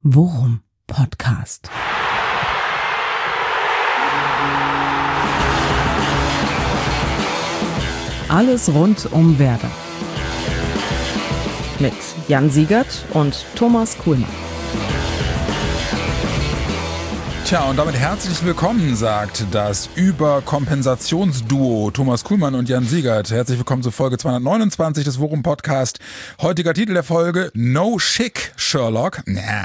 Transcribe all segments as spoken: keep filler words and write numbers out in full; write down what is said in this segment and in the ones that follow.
Worum Podcast. Alles rund um Werder. Mit Jan Siegert und Thomas Kuhlmann. Tja, und damit herzlich willkommen, sagt das Überkompensationsduo Thomas Kuhlmann und Jan Siegert. Herzlich willkommen zur Folge zweihundertneunundzwanzig des Worum Podcast. Heutiger Titel der Folge: No Schick, Sherlock.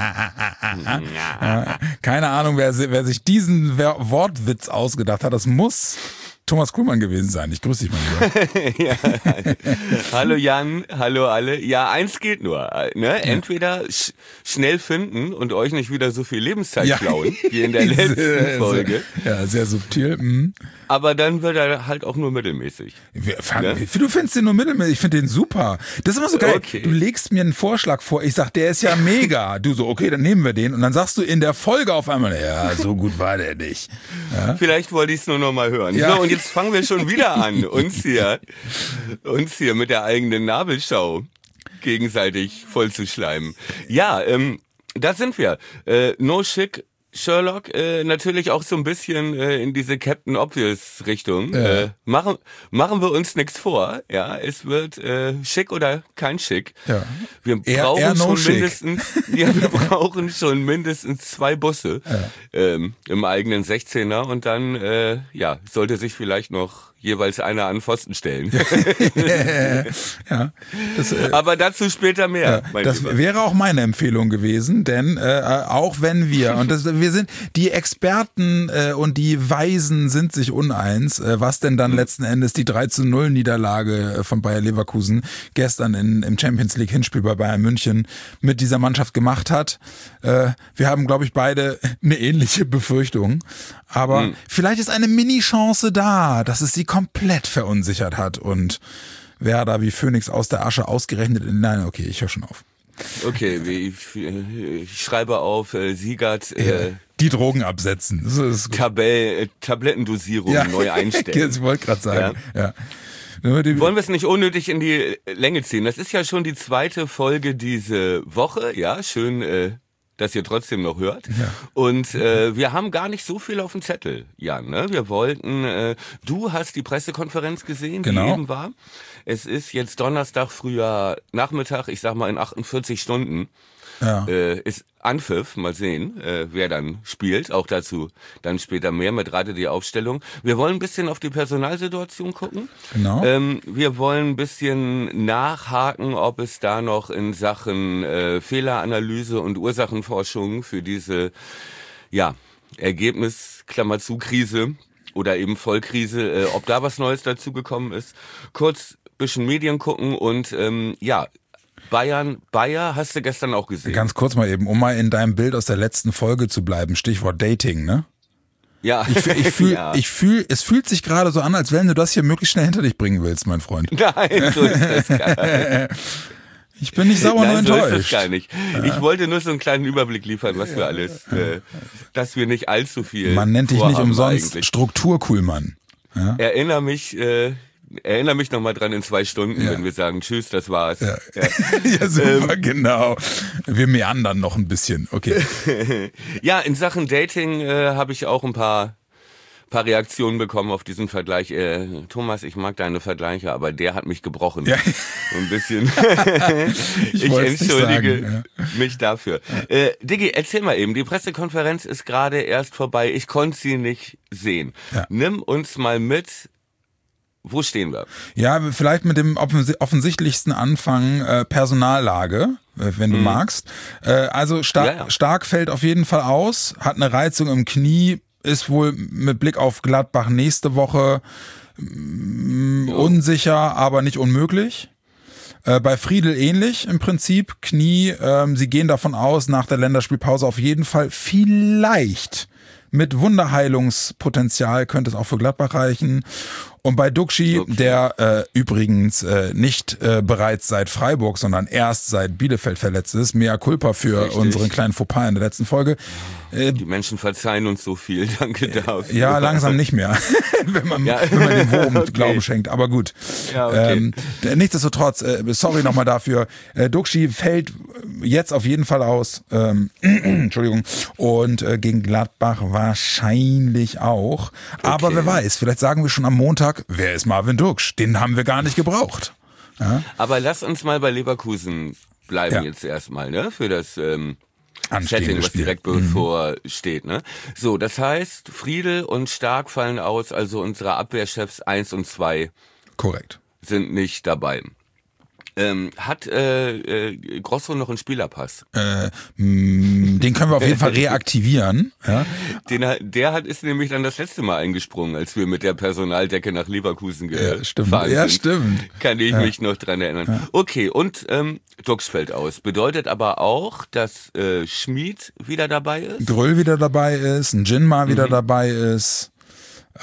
Keine Ahnung, wer, wer sich diesen Wortwitz ausgedacht hat. Das muss Thomas Kuhlmann gewesen sein. Ich grüße dich mal lieber. Ja, hallo Jan, hallo alle. Ja, eins geht nur. Ne? Entweder sch- schnell finden und euch nicht wieder so viel Lebenszeit ja. klauen, wie in der letzten sehr, Folge. Sehr, ja, sehr subtil. Mhm. Aber dann wird er halt auch nur mittelmäßig. Wir, ne? Du findest den nur mittelmäßig, ich finde den super. Das ist immer so geil. Okay. Du legst mir einen Vorschlag vor, ich sag, der ist ja mega. Du so, okay, dann nehmen wir den. Und dann sagst du in der Folge auf einmal, ja, so gut war der nicht. Ja? Vielleicht wollte ich es nur noch mal hören. Ja. So, und jetzt fangen wir schon wieder an, uns hier, uns hier mit der eigenen Nabelschau gegenseitig vollzuschleimen. Ja, ähm, da sind wir. Äh, no Schick, Sherlock, äh, natürlich auch so ein bisschen äh, in diese Captain Obvious Richtung. Ja. Äh, machen, machen wir uns nichts vor. Ja, es wird äh, schick oder kein Schick. Ja. Wir brauchen eher, eher no schon mindestens, ja, wir brauchen schon mindestens zwei Busse ja. ähm, im eigenen sechzehner und dann, äh, ja, sollte sich vielleicht noch jeweils einer an Pfosten stellen. ja, das, äh, Aber dazu später mehr. Ja, das Lieber. Wäre auch meine Empfehlung gewesen, denn äh, auch wenn wir, und das, wir sind, die Experten äh, und die Weisen sind sich uneins, äh, was denn dann letzten Endes die drei zu null Niederlage von Bayer Leverkusen gestern in, im Champions League Hinspiel bei Bayern München mit dieser Mannschaft gemacht hat. Äh, wir haben, glaube ich, beide eine ähnliche Befürchtung. Aber hm. vielleicht ist eine Mini-Chance da, dass es sie komplett verunsichert hat und Werder wie Phönix aus der Asche ausgerechnet in... Nein, okay, ich höre schon auf. Okay, ich, ich schreibe auf, äh, Siegert... Äh, die Drogen absetzen. Das ist Tabell, äh, Tablettendosierung ja. neu einstellen. Ich wollte gerade sagen, ja. ja. Wollen wir es nicht unnötig in die Länge ziehen? Das ist ja schon die zweite Folge diese Woche. Ja, schön... Äh, dass ihr trotzdem noch hört. Ja. Und äh, wir haben gar nicht so viel auf dem Zettel, Jan. Ne? Wir wollten, äh, du hast die Pressekonferenz gesehen, genau. die eben war. Es ist jetzt Donnerstag, früher Nachmittag, ich sag mal in achtundvierzig Stunden. Ja. Äh, ist Anpfiff, mal sehen, äh, wer dann spielt. Auch dazu dann später mehr mit Rate die Aufstellung. Wir wollen ein bisschen auf die Personalsituation gucken. Genau. Ähm, wir wollen ein bisschen nachhaken, ob es da noch in Sachen äh, Fehleranalyse und Ursachenforschung für diese ja Ergebnis, Klammer zu, Krise oder eben Vollkrise, äh, ob da was Neues dazugekommen ist. Kurz bisschen Medien gucken und ähm, ja, Bayern, Bayer hast du gestern auch gesehen. Ganz kurz mal eben, um mal in deinem Bild aus der letzten Folge zu bleiben, Stichwort Dating, ne? Ja. Ich, ich fühl, ja. ich fühl, es fühlt sich gerade so an, als wenn du das hier möglichst schnell hinter dich bringen willst, mein Freund. Nein, so ist das gar nicht. Ich bin nicht sauer, Nein, nur so enttäuscht. Ist das gar nicht. Ich wollte nur so einen kleinen Überblick liefern, was wir alles, äh, dass wir nicht allzu viel Man nennt dich nicht umsonst Strukturkuhlmann. Ja? Erinnere mich, äh, Erinnere mich nochmal dran in zwei Stunden, ja. wenn wir sagen, tschüss, das war's. Ja, ja. ja super, ähm, genau. Wir meandern noch ein bisschen, okay. Ja, in Sachen Dating äh, habe ich auch ein paar paar Reaktionen bekommen auf diesen Vergleich. Äh, Thomas, ich mag deine Vergleiche, aber der hat mich gebrochen. Ja. So ein bisschen. ich ich entschuldige sagen, ja. mich dafür. Ja. Äh, Diggi, erzähl mal eben, die Pressekonferenz ist gerade erst vorbei. Ich konnte sie nicht sehen. Ja. Nimm uns mal mit. Wo stehen wir? Ja, vielleicht mit dem offensichtlichsten Anfang äh, Personallage, äh, wenn du mhm. magst. Äh, also Star- ja, ja. Stark fällt auf jeden Fall aus, hat eine Reizung im Knie, ist wohl mit Blick auf Gladbach nächste Woche mh, unsicher, aber nicht unmöglich. Äh, bei Friedl ähnlich im Prinzip, Knie, ähm, sie gehen davon aus, nach der Länderspielpause auf jeden Fall vielleicht mit Wunderheilungspotenzial könnte es auch für Gladbach reichen. Und bei Duxi, okay. der äh, übrigens äh, nicht äh, bereits seit Freiburg, sondern erst seit Bielefeld verletzt ist, mea culpa für Richtig. unseren kleinen Fauxpas in der letzten Folge, Äh, Die Menschen verzeihen uns so viel, danke dafür. Ja, langsam nicht mehr, wenn man, ja. wenn man dem Wurm okay. Glauben schenkt, aber gut. Ja, okay. ähm, nichtsdestotrotz, äh, sorry nochmal dafür, äh, Duxch fällt jetzt auf jeden Fall aus, ähm, Entschuldigung, und äh, gegen Gladbach wahrscheinlich auch, aber okay. wer weiß, vielleicht sagen wir schon am Montag, wer ist Marvin Duxch? Den haben wir gar nicht gebraucht. Ja? Aber lass uns mal bei Leverkusen bleiben ja. jetzt erstmal, ne, für das ähm, Setting, was Spiel. direkt bevor mhm. steht, ne. So, das heißt, Friedel und Stark fallen aus, also unsere Abwehrchefs eins und zwei korrekt sind nicht dabei. Ähm, hat äh, äh, Grosso noch einen Spielerpass? Äh, mh, den können wir auf jeden Fall reaktivieren. Ja. Den, der hat ist nämlich dann das letzte Mal eingesprungen, als wir mit der Personaldecke nach Leverkusen gefahren ja, stimmt. Ja, sind. stimmt. Kann ich ja. mich noch dran erinnern. Ja. Okay, und ähm, Duxch fällt aus. Bedeutet aber auch, dass äh, Schmid wieder dabei ist? Gröll wieder dabei ist, ein Jinma wieder mhm. dabei ist, äh,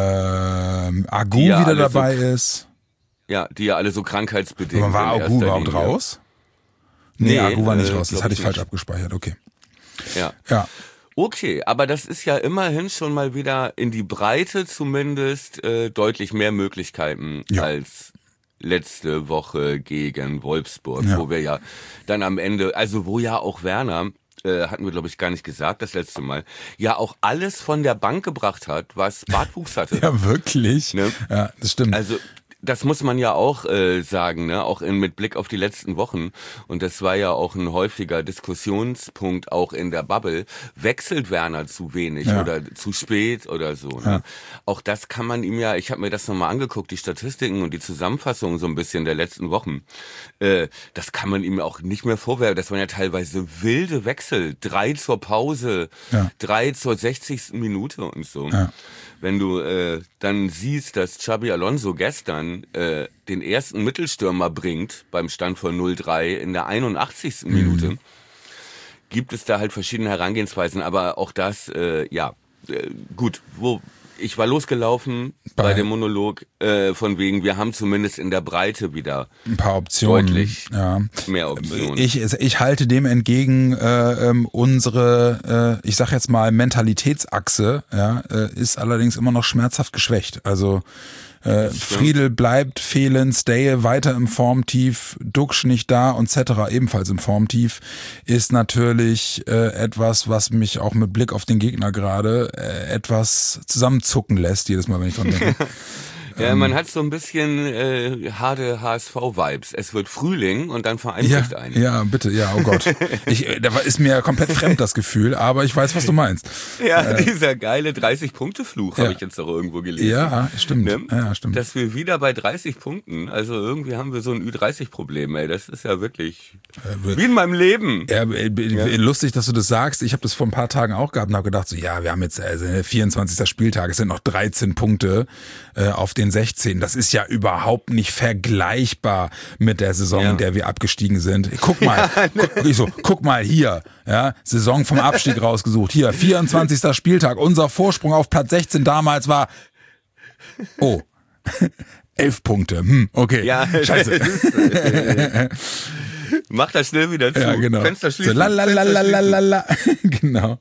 Agu ja wieder dabei so ist. Ja, die ja alle so krankheitsbedingt. Aber war Agu überhaupt Linie. raus? Nee, nee, Agu war nicht äh, raus. Das hatte ich nicht. falsch abgespeichert. Okay. Ja. Ja. Okay, aber das ist ja immerhin schon mal wieder in die Breite zumindest äh, deutlich mehr Möglichkeiten ja. als letzte Woche gegen Wolfsburg, ja. wo wir ja dann am Ende, also wo ja auch Werner, äh, hatten wir glaube ich gar nicht gesagt das letzte Mal, ja auch alles von der Bank gebracht hat, was Bartwuchs hatte. Ja, wirklich. Ne? Ja, das stimmt. Also das muss man ja auch äh, sagen, ne, auch in, mit Blick auf die letzten Wochen. Und das war ja auch ein häufiger Diskussionspunkt auch in der Bubble. Wechselt Werner zu wenig ja. oder zu spät oder so. Ne? Ja. Auch das kann man ihm ja, ich habe mir das nochmal angeguckt, die Statistiken und die Zusammenfassung so ein bisschen der letzten Wochen. Äh, das kann man ihm auch nicht mehr vorwerfen. Das waren ja teilweise wilde Wechsel. Drei zur Pause, ja. drei zur sechzigsten Minute und so. Ja. Wenn du äh, dann siehst, dass Xabi Alonso gestern äh, den ersten Mittelstürmer bringt beim Stand von null drei in der einundachtzigsten Mhm. Minute, gibt es da halt verschiedene Herangehensweisen, aber auch das, äh, ja, äh, gut, wo ich war losgelaufen bei, bei dem Monolog äh, von wegen, wir haben zumindest in der Breite wieder ein paar Optionen, deutlich ja. mehr Optionen. Ich, ich halte dem entgegen, äh, unsere, äh, ich sag jetzt mal Mentalitätsachse, ja, äh, ist allerdings immer noch schmerzhaft geschwächt. Also äh, Friedel bleibt fehlend, Stay weiter im Formtief, Duxch nicht da und et cetera ebenfalls im Formtief, ist natürlich äh, etwas, was mich auch mit Blick auf den Gegner gerade äh, etwas zusammenzucken lässt, jedes Mal, wenn ich dran denke. Ja, man hat so ein bisschen äh, harte H S V-Vibes. Es wird Frühling und dann vereinigt ja, einen. Ja, bitte, ja, oh Gott. Ich, da ist mir komplett fremd das Gefühl, aber ich weiß, was du meinst. Ja, äh, dieser geile dreißig-Punkte-Fluch ja. habe ich jetzt doch irgendwo gelesen. Ja, stimmt. Ne? Ja, stimmt. Dass wir wieder bei dreißig Punkten, also irgendwie haben wir so ein Ü dreißig-Problem, ey. Das ist ja wirklich äh, wie in meinem Leben. Ja, ja. Lustig, dass du das sagst. Ich habe das vor ein paar Tagen auch gehabt und habe gedacht, so ja, wir haben jetzt also vierundzwanzigsten Spieltag, es sind noch dreizehn Punkte äh, auf den sechzehn. Das ist ja überhaupt nicht vergleichbar mit der Saison, ja. in der wir abgestiegen sind. Guck mal, ja, ne. guck, ich so, guck mal hier, ja, Saison vom Abstieg rausgesucht. Hier, vierundzwanzigsten Spieltag. Unser Vorsprung auf Platz sechzehn damals war, oh, elf Punkte. Hm, okay, ja, scheiße. Mach das schnell wieder zu. Ja, genau. Fenster schließen. So, la, genau.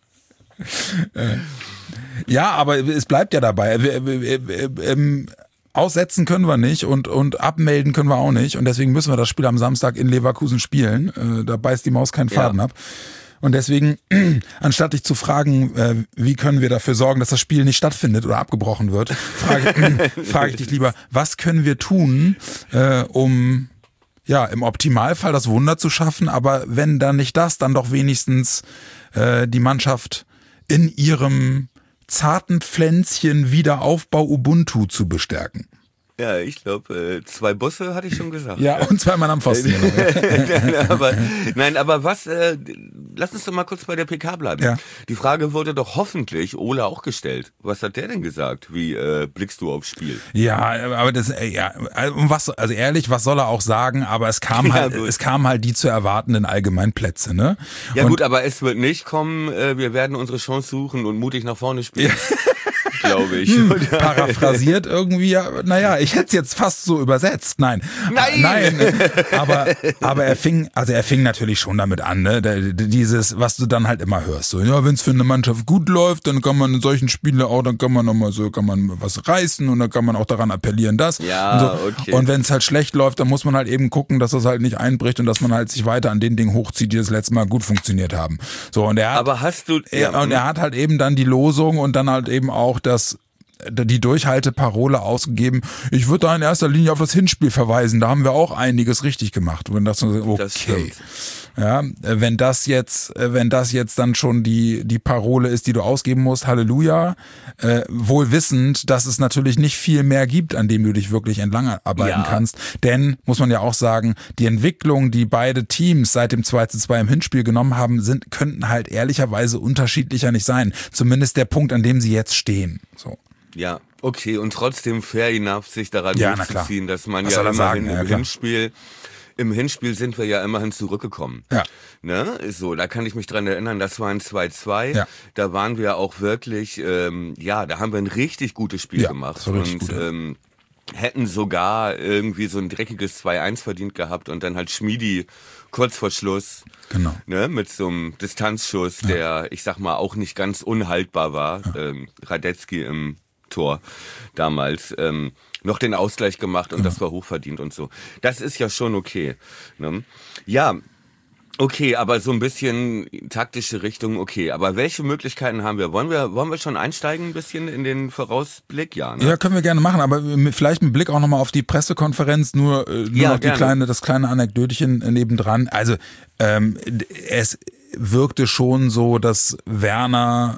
Ja, aber es bleibt ja dabei. Wir, wir, wir, ähm, aussetzen können wir nicht und, und abmelden können wir auch nicht. Und deswegen müssen wir das Spiel am Samstag in Leverkusen spielen. Äh, da beißt die Maus keinen Faden ja. ab. Und deswegen, anstatt dich zu fragen, äh, wie können wir dafür sorgen, dass das Spiel nicht stattfindet oder abgebrochen wird, frage, frage ich dich lieber, was können wir tun, äh, um ja im Optimalfall das Wunder zu schaffen, aber wenn dann nicht das, dann doch wenigstens äh, die Mannschaft in ihrem zarten Pflänzchen Wiederaufbau Ubuntu zu bestärken. Ja, ich glaube, äh, zwei Busse hatte ich schon gesagt. Ja, ja. Und zweimal am Pfosten. aber, nein, aber was, äh, lass uns doch mal kurz bei der P K bleiben. Ja. Die Frage wurde doch hoffentlich Ole auch gestellt. Was hat der denn gesagt? Wie äh, blickst du aufs Spiel? Ja, aber das, äh, ja, um was, also ehrlich, was soll er auch sagen? Aber es kam halt, ja, es kamen halt die zu erwartenden Allgemeinplätze, ne? Ja und gut, aber es wird nicht kommen, äh, wir werden unsere Chance suchen und mutig nach vorne spielen. Ja. glaube ich. Hm, paraphrasiert irgendwie, naja, ich hätte es jetzt fast so übersetzt. Nein. Nein! Nein. Aber, aber er fing, also er fing natürlich schon damit an, ne? Dieses, was du dann halt immer hörst. So, ja, wenn es für eine Mannschaft gut läuft, dann kann man in solchen Spielen auch, dann kann man nochmal so, kann man was reißen und dann kann man auch daran appellieren, das. Ja, und so. okay. Und wenn es halt schlecht läuft, dann muss man halt eben gucken, dass das halt nicht einbricht und dass man halt sich weiter an den Dingen hochzieht, die das letzte Mal gut funktioniert haben. So, und er hat, aber hast du, er, ja, und er hat halt eben dann die Losung und dann halt eben auch das, die Durchhalteparole ausgegeben. Ich würde da in erster Linie auf das Hinspiel verweisen. Da haben wir auch einiges richtig gemacht. Und das, okay. Das stimmt. Ja, wenn das jetzt, wenn das jetzt dann schon die, die Parole ist, die du ausgeben musst, Halleluja, äh, wohl wissend, dass es natürlich nicht viel mehr gibt, an dem du dich wirklich entlang arbeiten Ja. kannst. Denn, muss man ja auch sagen, die Entwicklung, die beide Teams seit dem zwei zu zwei im Hinspiel genommen haben, sind, könnten halt ehrlicherweise unterschiedlicher nicht sein. Zumindest der Punkt, an dem sie jetzt stehen. So. Ja, okay, und trotzdem fair enough, sich daran Ja, na klar. durchzuziehen, dass man Was ja soll er immerhin sagen? Ja, im klar. Hinspiel, im Hinspiel sind wir ja immerhin zurückgekommen. Ja. Ne? So, da kann ich mich dran erinnern, das war ein zwei zwei. Ja. Da waren wir auch wirklich, ähm, ja, da haben wir ein richtig gutes Spiel Ja, gemacht. das war richtig und gut, ja. ähm, hätten sogar irgendwie so ein dreckiges zwei eins verdient gehabt und dann halt Schmiedi kurz vor Schluss. Genau. Ne, mit so einem Distanzschuss, Ja. der, ich sag mal, auch nicht ganz unhaltbar war. Ja. Ähm, Radetzky im Tor damals ähm, noch den Ausgleich gemacht und Genau. das war hochverdient und so. Das ist ja schon okay. Ne? Ja, okay, aber so ein bisschen taktische Richtung, okay. Aber welche Möglichkeiten haben wir? Wollen wir, wollen wir schon einsteigen ein bisschen in den Vorausblick? Ja, ne? Ja, können wir gerne machen, aber mit, vielleicht mit Blick auch nochmal auf die Pressekonferenz, nur, äh, nur Ja, noch die gerne. kleine, das kleine Anekdötchen nebendran. Also ähm, es wirkte schon so, dass Werner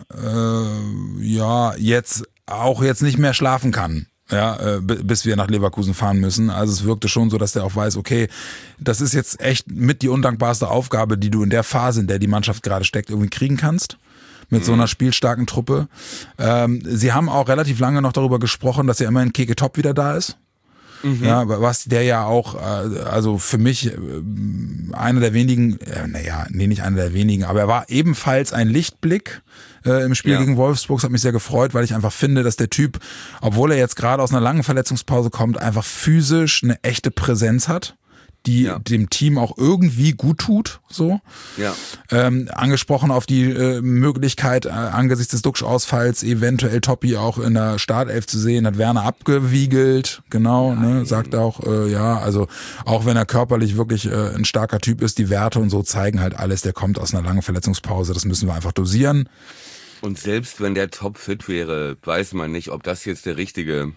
äh, ja jetzt auch jetzt nicht mehr schlafen kann. Ja, äh, bis wir nach Leverkusen fahren müssen. Also es wirkte schon so, dass der auch weiß, okay, das ist jetzt echt mit die undankbarste Aufgabe, die du in der Phase, in der die Mannschaft gerade steckt, irgendwie kriegen kannst. Mit so einer spielstarken Truppe. Ähm, sie haben auch relativ lange noch darüber gesprochen, dass ja immerhin Keke Top wieder da ist. Mhm. Ja, was der ja auch, äh, also für mich äh, einer der wenigen, äh, naja, nee, nicht einer der wenigen, aber er war ebenfalls ein Lichtblick äh, im Spiel ja. gegen Wolfsburg. Das hat mich sehr gefreut, weil ich einfach finde, dass der Typ, obwohl er jetzt gerade aus einer langen Verletzungspause kommt, einfach physisch eine echte Präsenz hat, die ja. dem Team auch irgendwie gut tut, so. Ja. Ähm, angesprochen auf die äh, Möglichkeit, äh, angesichts des Duxch-Ausfalls eventuell Toppi auch in der Startelf zu sehen, hat Werner abgewiegelt, genau, ne, sagt auch, äh, ja, also auch wenn er körperlich wirklich äh, ein starker Typ ist, die Werte und so zeigen halt alles, der kommt aus einer langen Verletzungspause, das müssen wir einfach dosieren. Und selbst wenn der topfit wäre, weiß man nicht, ob das jetzt der richtige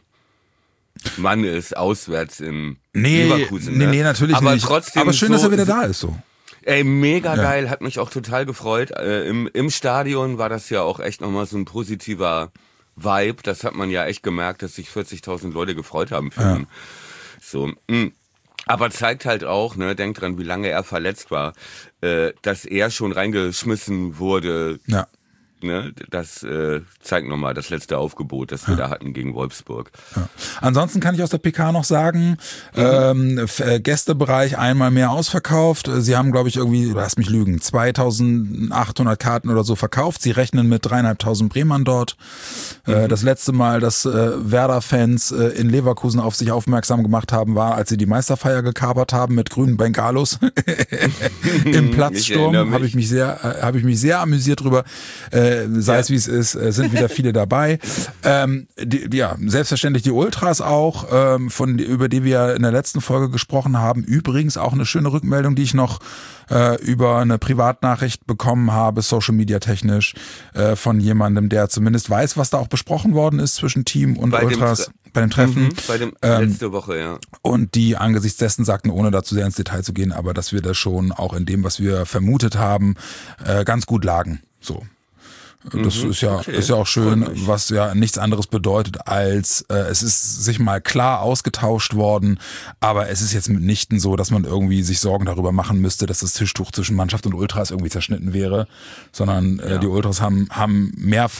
Mann ist, auswärts im nee, Leverkusen. Nee, ne? nee, natürlich aber nicht. Trotzdem aber schön, so, dass er wieder da ist, so. Ey, mega ja. geil, hat mich auch total gefreut. Äh, im, Im Stadion war das ja auch echt nochmal so ein positiver Vibe. Das hat man ja echt gemerkt, dass sich vierzigtausend Leute gefreut haben für ja. ihn. So, mh. Aber zeigt halt auch, ne, denkt dran, wie lange er verletzt war, äh, dass er schon reingeschmissen wurde. Ja. Ne, das äh, zeigt nochmal das letzte Aufgebot, das wir ja. da hatten gegen Wolfsburg. Ja. Ansonsten kann ich aus der P K noch sagen, mhm. ähm, Gästebereich einmal mehr ausverkauft. Sie haben, glaube ich, irgendwie, lass mich lügen, zweitausendachthundert Karten oder so verkauft. Sie rechnen mit dreieinhalbtausend Bremern dort. Mhm. Äh, das letzte Mal, dass äh, Werder-Fans äh, in Leverkusen auf sich aufmerksam gemacht haben, war, als sie die Meisterfeier gekapert haben mit grünen Bengalos im Platzsturm. Habe ich mich sehr, äh, habe ich mich sehr amüsiert drüber. Äh, sei ja. es wie es ist, sind wieder viele dabei. ähm, die, ja, selbstverständlich die Ultras auch, ähm, von über die wir in der letzten Folge gesprochen haben. Übrigens auch eine schöne Rückmeldung, die ich noch äh, über eine Privatnachricht bekommen habe, Social Media technisch, äh, von jemandem, der zumindest weiß, was da auch besprochen worden ist zwischen Team und bei Ultras dem bei dem Treffen. Mhm, bei dem ähm, letzte Woche, ja. Und die angesichts dessen sagten, ohne dazu sehr ins Detail zu gehen, aber dass wir da schon auch in dem, was wir vermutet haben, äh, ganz gut lagen. So. Das mhm, ist ja okay. ist ja auch schön, was ja nichts anderes bedeutet als äh, es ist sich mal klar ausgetauscht worden, aber es ist jetzt mitnichten so, dass man irgendwie sich Sorgen darüber machen müsste, dass das Tischtuch zwischen Mannschaft und Ultras irgendwie zerschnitten wäre, sondern äh, ja. die Ultras haben haben mehrfach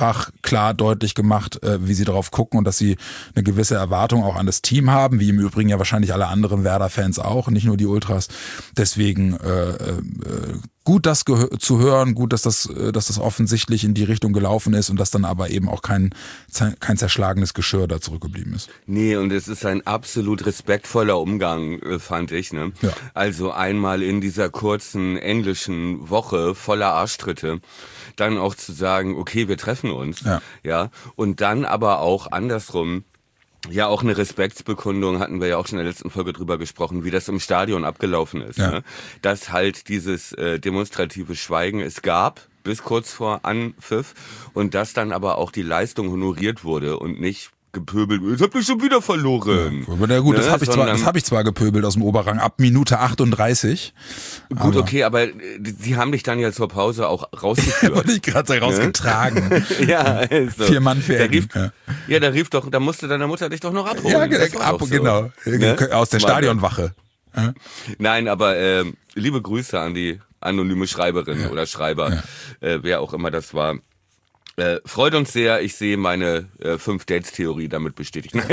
klar deutlich gemacht, äh, wie sie darauf gucken und dass sie eine gewisse Erwartung auch an das Team haben, wie im Übrigen ja wahrscheinlich alle anderen Werder-Fans auch, nicht nur die Ultras. Deswegen äh, äh, gut, das gehö- zu hören, gut, dass das, dass das offensichtlich in die Richtung gelaufen ist und dass dann aber eben auch kein, kein zerschlagenes Geschirr da zurückgeblieben ist. Nee, und es ist ein absolut respektvoller Umgang, fand ich. Ne? Ja. Also einmal in dieser kurzen englischen Woche voller Arschtritte, dann auch zu sagen, okay, wir treffen uns. Ja. Ja, und dann aber auch andersrum, ja, auch eine Respektsbekundung, hatten wir ja auch schon in der letzten Folge drüber gesprochen, wie das im Stadion abgelaufen ist. Ja. Ne? Dass halt dieses äh, demonstrative Schweigen es gab, bis kurz vor Anpfiff, und dass dann aber auch die Leistung honoriert wurde und nicht gepöbelt, jetzt habt ihr schon wieder verloren. Ja, aber gut, das ne? habe ich, zwar, das hab ich zwar gepöbelt aus dem Oberrang, ab Minute achtunddreißig. Gut, aber okay, aber sie haben dich dann ja zur Pause auch rausgeführt. Wurde ich gerade so rausgetragen. Ja, also. Vier Mann für da rief, ja. ja, da rief doch, da musste deine Mutter dich doch noch abholen. Ja, Das war ab, doch so. genau. Ne? Aus der Mal- Stadionwache. Ja. Nein, aber äh, liebe Grüße an die anonyme Schreiberin Ja. oder Schreiber, Ja. äh, wer auch immer das war. Äh, freut uns sehr, ich sehe meine äh, Fünf-Dates-Theorie damit bestätigt. Nein,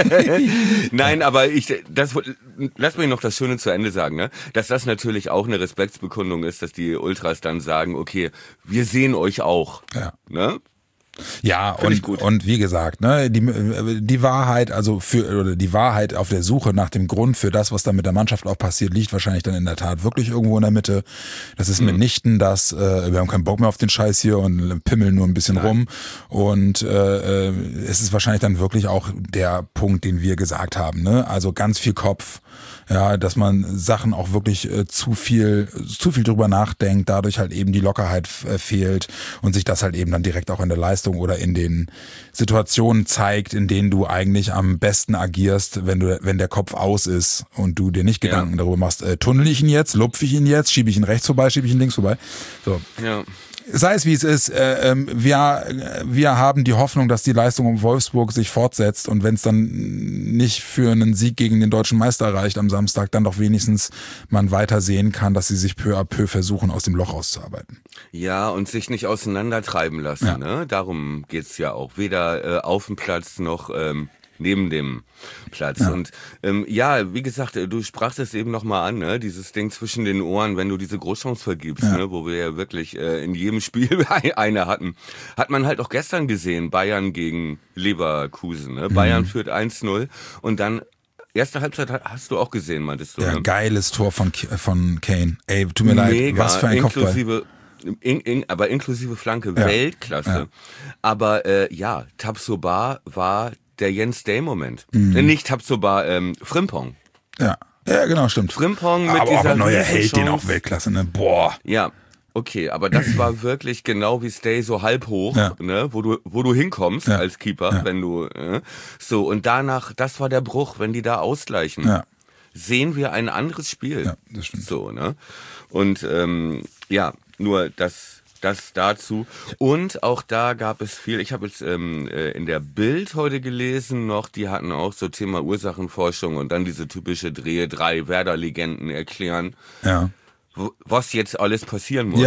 Nein, aber ich, das, lass mich noch das Schöne zu Ende sagen, ne? Dass das natürlich auch eine Respektsbekundung ist, dass die Ultras dann sagen, okay, wir sehen euch auch. Ja. Ne? Ja, Find ich und, gut. und wie gesagt, ne, die, die Wahrheit, also für, oder die Wahrheit auf der Suche nach dem Grund für das, was da mit der Mannschaft auch passiert, liegt wahrscheinlich dann in der Tat wirklich irgendwo in der Mitte. Das ist Mhm. mitnichten das, äh, wir haben keinen Bock mehr auf den Scheiß hier und pimmeln nur ein bisschen Nein. rum. Und äh, es ist wahrscheinlich dann wirklich auch der Punkt, den wir gesagt haben, ne? Also ganz viel Kopf. Ja, dass man Sachen auch wirklich äh, zu viel, zu viel drüber nachdenkt, dadurch halt eben die Lockerheit äh, fehlt und sich das halt eben dann direkt auch in der Leistung oder in den Situationen zeigt, in denen du eigentlich am besten agierst, wenn du, wenn der Kopf aus ist und du dir nicht Gedanken Ja. darüber machst, äh, tunnel ich ihn jetzt, lupfe ich ihn jetzt, schiebe ich ihn rechts vorbei, schiebe ich ihn links vorbei. So. Ja. Sei es wie es ist, äh, ähm, wir, wir haben die Hoffnung, dass die Leistung um Wolfsburg sich fortsetzt und wenn es dann nicht für einen Sieg gegen den deutschen Meister reicht am Samstag, dann doch wenigstens man weiter sehen kann, dass sie sich peu à peu versuchen, aus dem Loch auszuarbeiten. Ja, und sich nicht auseinandertreiben lassen. Ja. Ne? Darum geht's ja auch. Weder äh, auf dem Platz noch ähm, neben dem Platz. Ja. Und ähm, ja, wie gesagt, äh, du sprachst es eben nochmal an, ne? Dieses Ding zwischen den Ohren, wenn du diese Großchance vergibst, Ja. ne? Wo wir ja wirklich äh, in jedem Spiel eine hatten. Hat man halt auch gestern gesehen, Bayern gegen Leverkusen. Ne? Mhm. Bayern führt eins null und dann erste Halbzeit hast du auch gesehen, meintest du. Ja, ne? geiles Tor von, von Kane. Ey, tut mir leid, Mega, was für ein Kopfball. inklusive, in, in, aber inklusive Flanke, Ja. Weltklasse. Ja. Aber äh, ja, Tabsoba war der Jens Day-Moment. Mhm. Äh, Nicht Tabsoba, ähm, Frimpong. Ja. Ja, genau, stimmt. Frimpong mit aber dieser aber neuer Held, den Riesenchance. auch Weltklasse, ne? Boah. Ja, okay, aber das war wirklich genau wie Stay so halb hoch, Ja. ne, wo du wo du hinkommst Ja. als Keeper, Ja. wenn du äh, so und danach, das war der Bruch, wenn die da ausgleichen. Ja. Sehen wir ein anderes Spiel. Ja, das stimmt. So, ne? Und ähm, ja, nur das das dazu. Und auch da gab es viel, ich habe jetzt ähm, äh, in der Bild heute gelesen noch, die hatten auch so Thema Ursachenforschung und dann diese typische Drehe, drei Werder-Legenden erklären, Ja. wo- was jetzt alles passieren muss. Ja.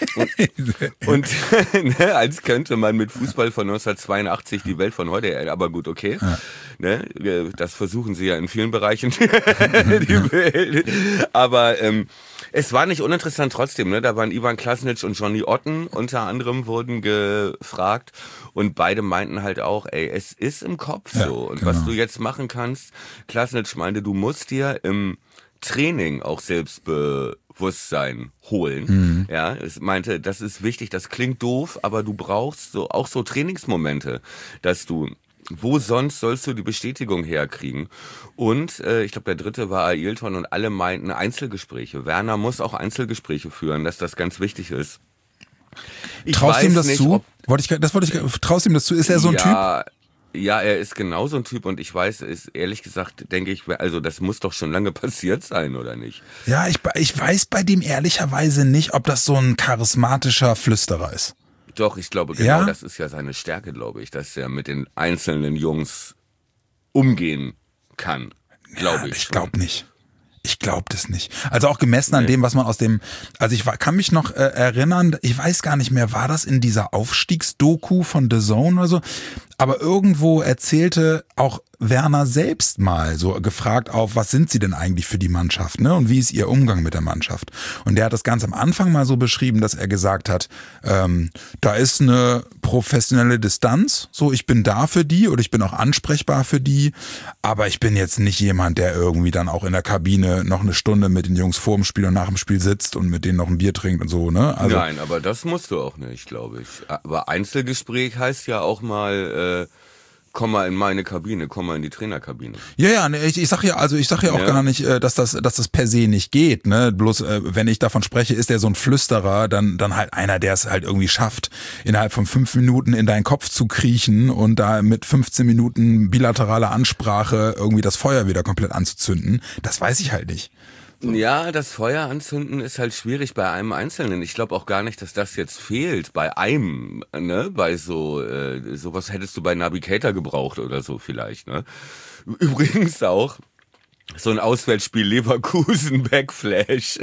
Und ne, als könnte man mit Fußball von neunzehnhundertzweiundachtzig die Welt von heute, aber gut, okay. Ja. Ne, das versuchen sie ja in vielen Bereichen. Die Welt. Aber ähm, es war nicht uninteressant trotzdem. Ne? Da waren Ivan Klasnic und Johnny Otten unter anderem wurden gefragt. Und beide meinten halt auch, ey, es ist im Kopf Ja, so. Und genau. was du jetzt machen kannst, Klasnic meinte, du musst dir im Training auch Selbstbewusstsein holen. Mhm. Ja, es meinte, das ist wichtig, das klingt doof, aber du brauchst so auch so Trainingsmomente, dass du, wo sonst sollst du die Bestätigung herkriegen? Und äh, ich glaube, der dritte war Ailton und alle meinten Einzelgespräche. Werner muss auch Einzelgespräche führen, dass das ganz wichtig ist. Ich Traust ihm weiß das nicht, zu? ob- Wollte ich, das wollte ich, traust ihm das zu? Ist er so ein Typ? ja, Ja, er ist genau so ein Typ und ich weiß, ist ehrlich gesagt, denke ich, also das muss doch schon lange passiert sein, oder nicht? Ja, ich, ich weiß bei dem ehrlicherweise nicht, ob das so ein charismatischer Flüsterer ist. Doch, ich glaube, genau, Ja? das ist ja seine Stärke, glaube ich, dass er mit den einzelnen Jungs umgehen kann, glaube Ja, ich. ich schon. glaube nicht. Ich glaube das nicht. Also auch gemessen an dem, was man aus dem, also ich war, kann mich noch äh, erinnern, ich weiß gar nicht mehr, war das in dieser Aufstiegsdoku von The Zone oder so? Aber irgendwo erzählte auch Werner selbst mal so gefragt auf, was sind sie denn eigentlich für die Mannschaft, ne? Und wie ist ihr Umgang mit der Mannschaft? Und der hat das ganz am Anfang mal so beschrieben, dass er gesagt hat, ähm, da ist eine professionelle Distanz, so ich bin da für die oder ich bin auch ansprechbar für die, aber ich bin jetzt nicht jemand, der irgendwie dann auch in der Kabine noch eine Stunde mit den Jungs vor dem Spiel und nach dem Spiel sitzt und mit denen noch ein Bier trinkt und so, ne? Also, nein, aber das musst du auch nicht, glaube ich. Aber Einzelgespräch heißt ja auch mal, äh, komm mal in meine Kabine, komm mal in die Trainerkabine. Ja, ja, ne, ich, ich sag ja, also ich sag ja auch ja. gar nicht, dass das, dass das per se nicht geht, ne? Bloß, wenn ich davon spreche, ist der so ein Flüsterer, dann, dann halt einer, der es halt irgendwie schafft, innerhalb von fünf Minuten in deinen Kopf zu kriechen und da mit fünfzehn Minuten bilateraler Ansprache irgendwie das Feuer wieder komplett anzuzünden. Das weiß ich halt nicht. So. Ja, das Feuer anzünden ist halt schwierig bei einem Einzelnen. Ich glaube auch gar nicht, dass das jetzt fehlt bei einem, ne? Bei so, äh, sowas hättest du bei Navigator gebraucht oder so vielleicht, ne? Übrigens auch so ein Auswärtsspiel Leverkusen Backflash.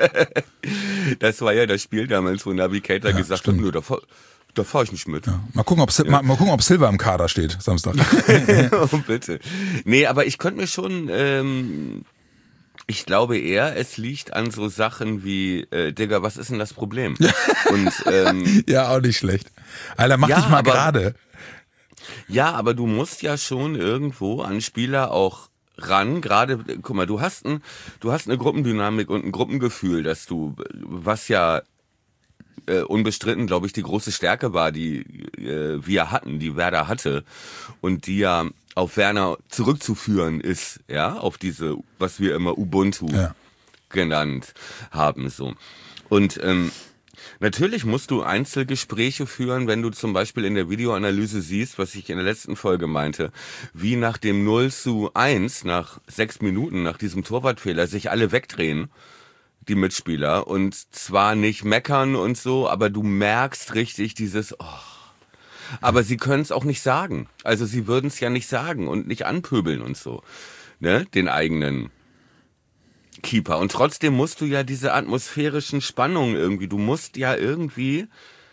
Das war ja das Spiel damals, wo Navigator ja, gesagt stimmt. hat, nur da fahr, da fahr ich nicht mit. Ja. Mal gucken, ob ja. mal, mal gucken, ob Silva im Kader steht Samstag. Oh, bitte. Nee, aber ich könnte mir schon ähm, ich glaube eher, es liegt an so Sachen wie, äh, Digga, was ist denn das Problem? Und, ähm, ja, auch nicht schlecht. Alter, mach ja, dich mal gerade. Ja, aber du musst ja schon irgendwo an Spieler auch ran. Gerade, guck mal, du hast ein, du hast eine Gruppendynamik und ein Gruppengefühl, dass du, was ja äh, unbestritten, glaube ich, die große Stärke war, die äh, wir hatten, die Werder hatte und die ja auf Werner zurückzuführen ist, ja, auf diese, was wir immer Ubuntu ja. genannt haben, so. Und ähm, natürlich musst du Einzelgespräche führen, wenn du zum Beispiel in der Videoanalyse siehst, was ich in der letzten Folge meinte, wie nach dem null zu eins, nach sechs Minuten, nach diesem Torwartfehler, sich alle wegdrehen, die Mitspieler, und zwar nicht meckern und so, aber du merkst richtig dieses, oh, aber sie können es auch nicht sagen. Also sie würden es ja nicht sagen und nicht anpöbeln und so, ne, den eigenen Keeper. Und trotzdem musst du ja diese atmosphärischen Spannungen irgendwie, du musst ja irgendwie,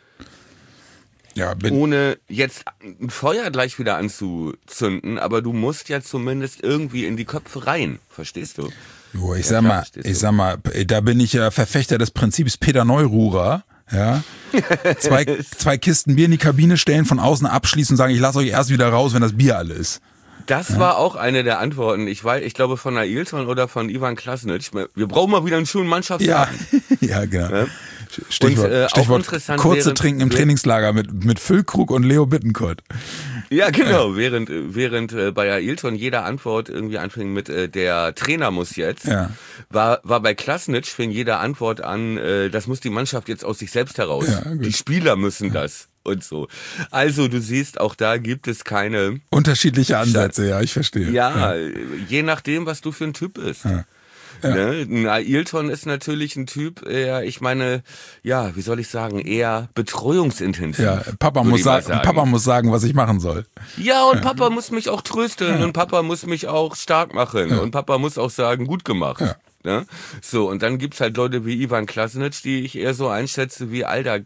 ja, bin ohne jetzt ein Feuer gleich wieder anzuzünden, aber du musst ja zumindest irgendwie in die Köpfe rein, verstehst du? Jo, ich ja, sag mal, ich sag mal, da bin ich ja Verfechter des Prinzips Peter Neururer. Ja, zwei, zwei Kisten Bier in die Kabine stellen, von außen abschließen und sagen, ich lasse euch erst wieder raus, wenn das Bier alle ist. Das ja. war auch eine der Antworten. Ich weiß, ich glaube von Ailton oder von Ivan Klasnic. Wir brauchen mal wieder einen schönen Mannschaftsabend. Ja, ja, genau. Ja. Stichwort, und, äh, Stichwort kurze während, Trinken im während, Trainingslager mit, mit Füllkrug und Leo Bittencourt. Ja, genau. Ja. Während, während äh, bei Ailton jede Antwort irgendwie anfing mit äh, der Trainer muss jetzt, ja. war, war bei Klasnic fing jede Antwort an, äh, das muss die Mannschaft jetzt aus sich selbst heraus. Ja, die Spieler müssen ja. das. Und so. Also du siehst, auch da gibt es keine unterschiedliche Ansätze, ja, ich verstehe. Ja, ja, je nachdem, was du für ein Typ bist. Ja. Ja. Ne? Ein Ailton ist natürlich ein Typ, eher, ich meine, ja, wie soll ich sagen, eher betreuungsintensiv. Ja, Papa muss sagen, sagen, Papa muss sagen, was ich machen soll. Ja, und ja. Papa muss mich auch trösten ja. und Papa muss mich auch stark machen ja. und Papa muss auch sagen, gut gemacht. Ja. Ne? So, und dann gibt's halt Leute wie Ivan Klasnic, die ich eher so einschätze wie, Alter,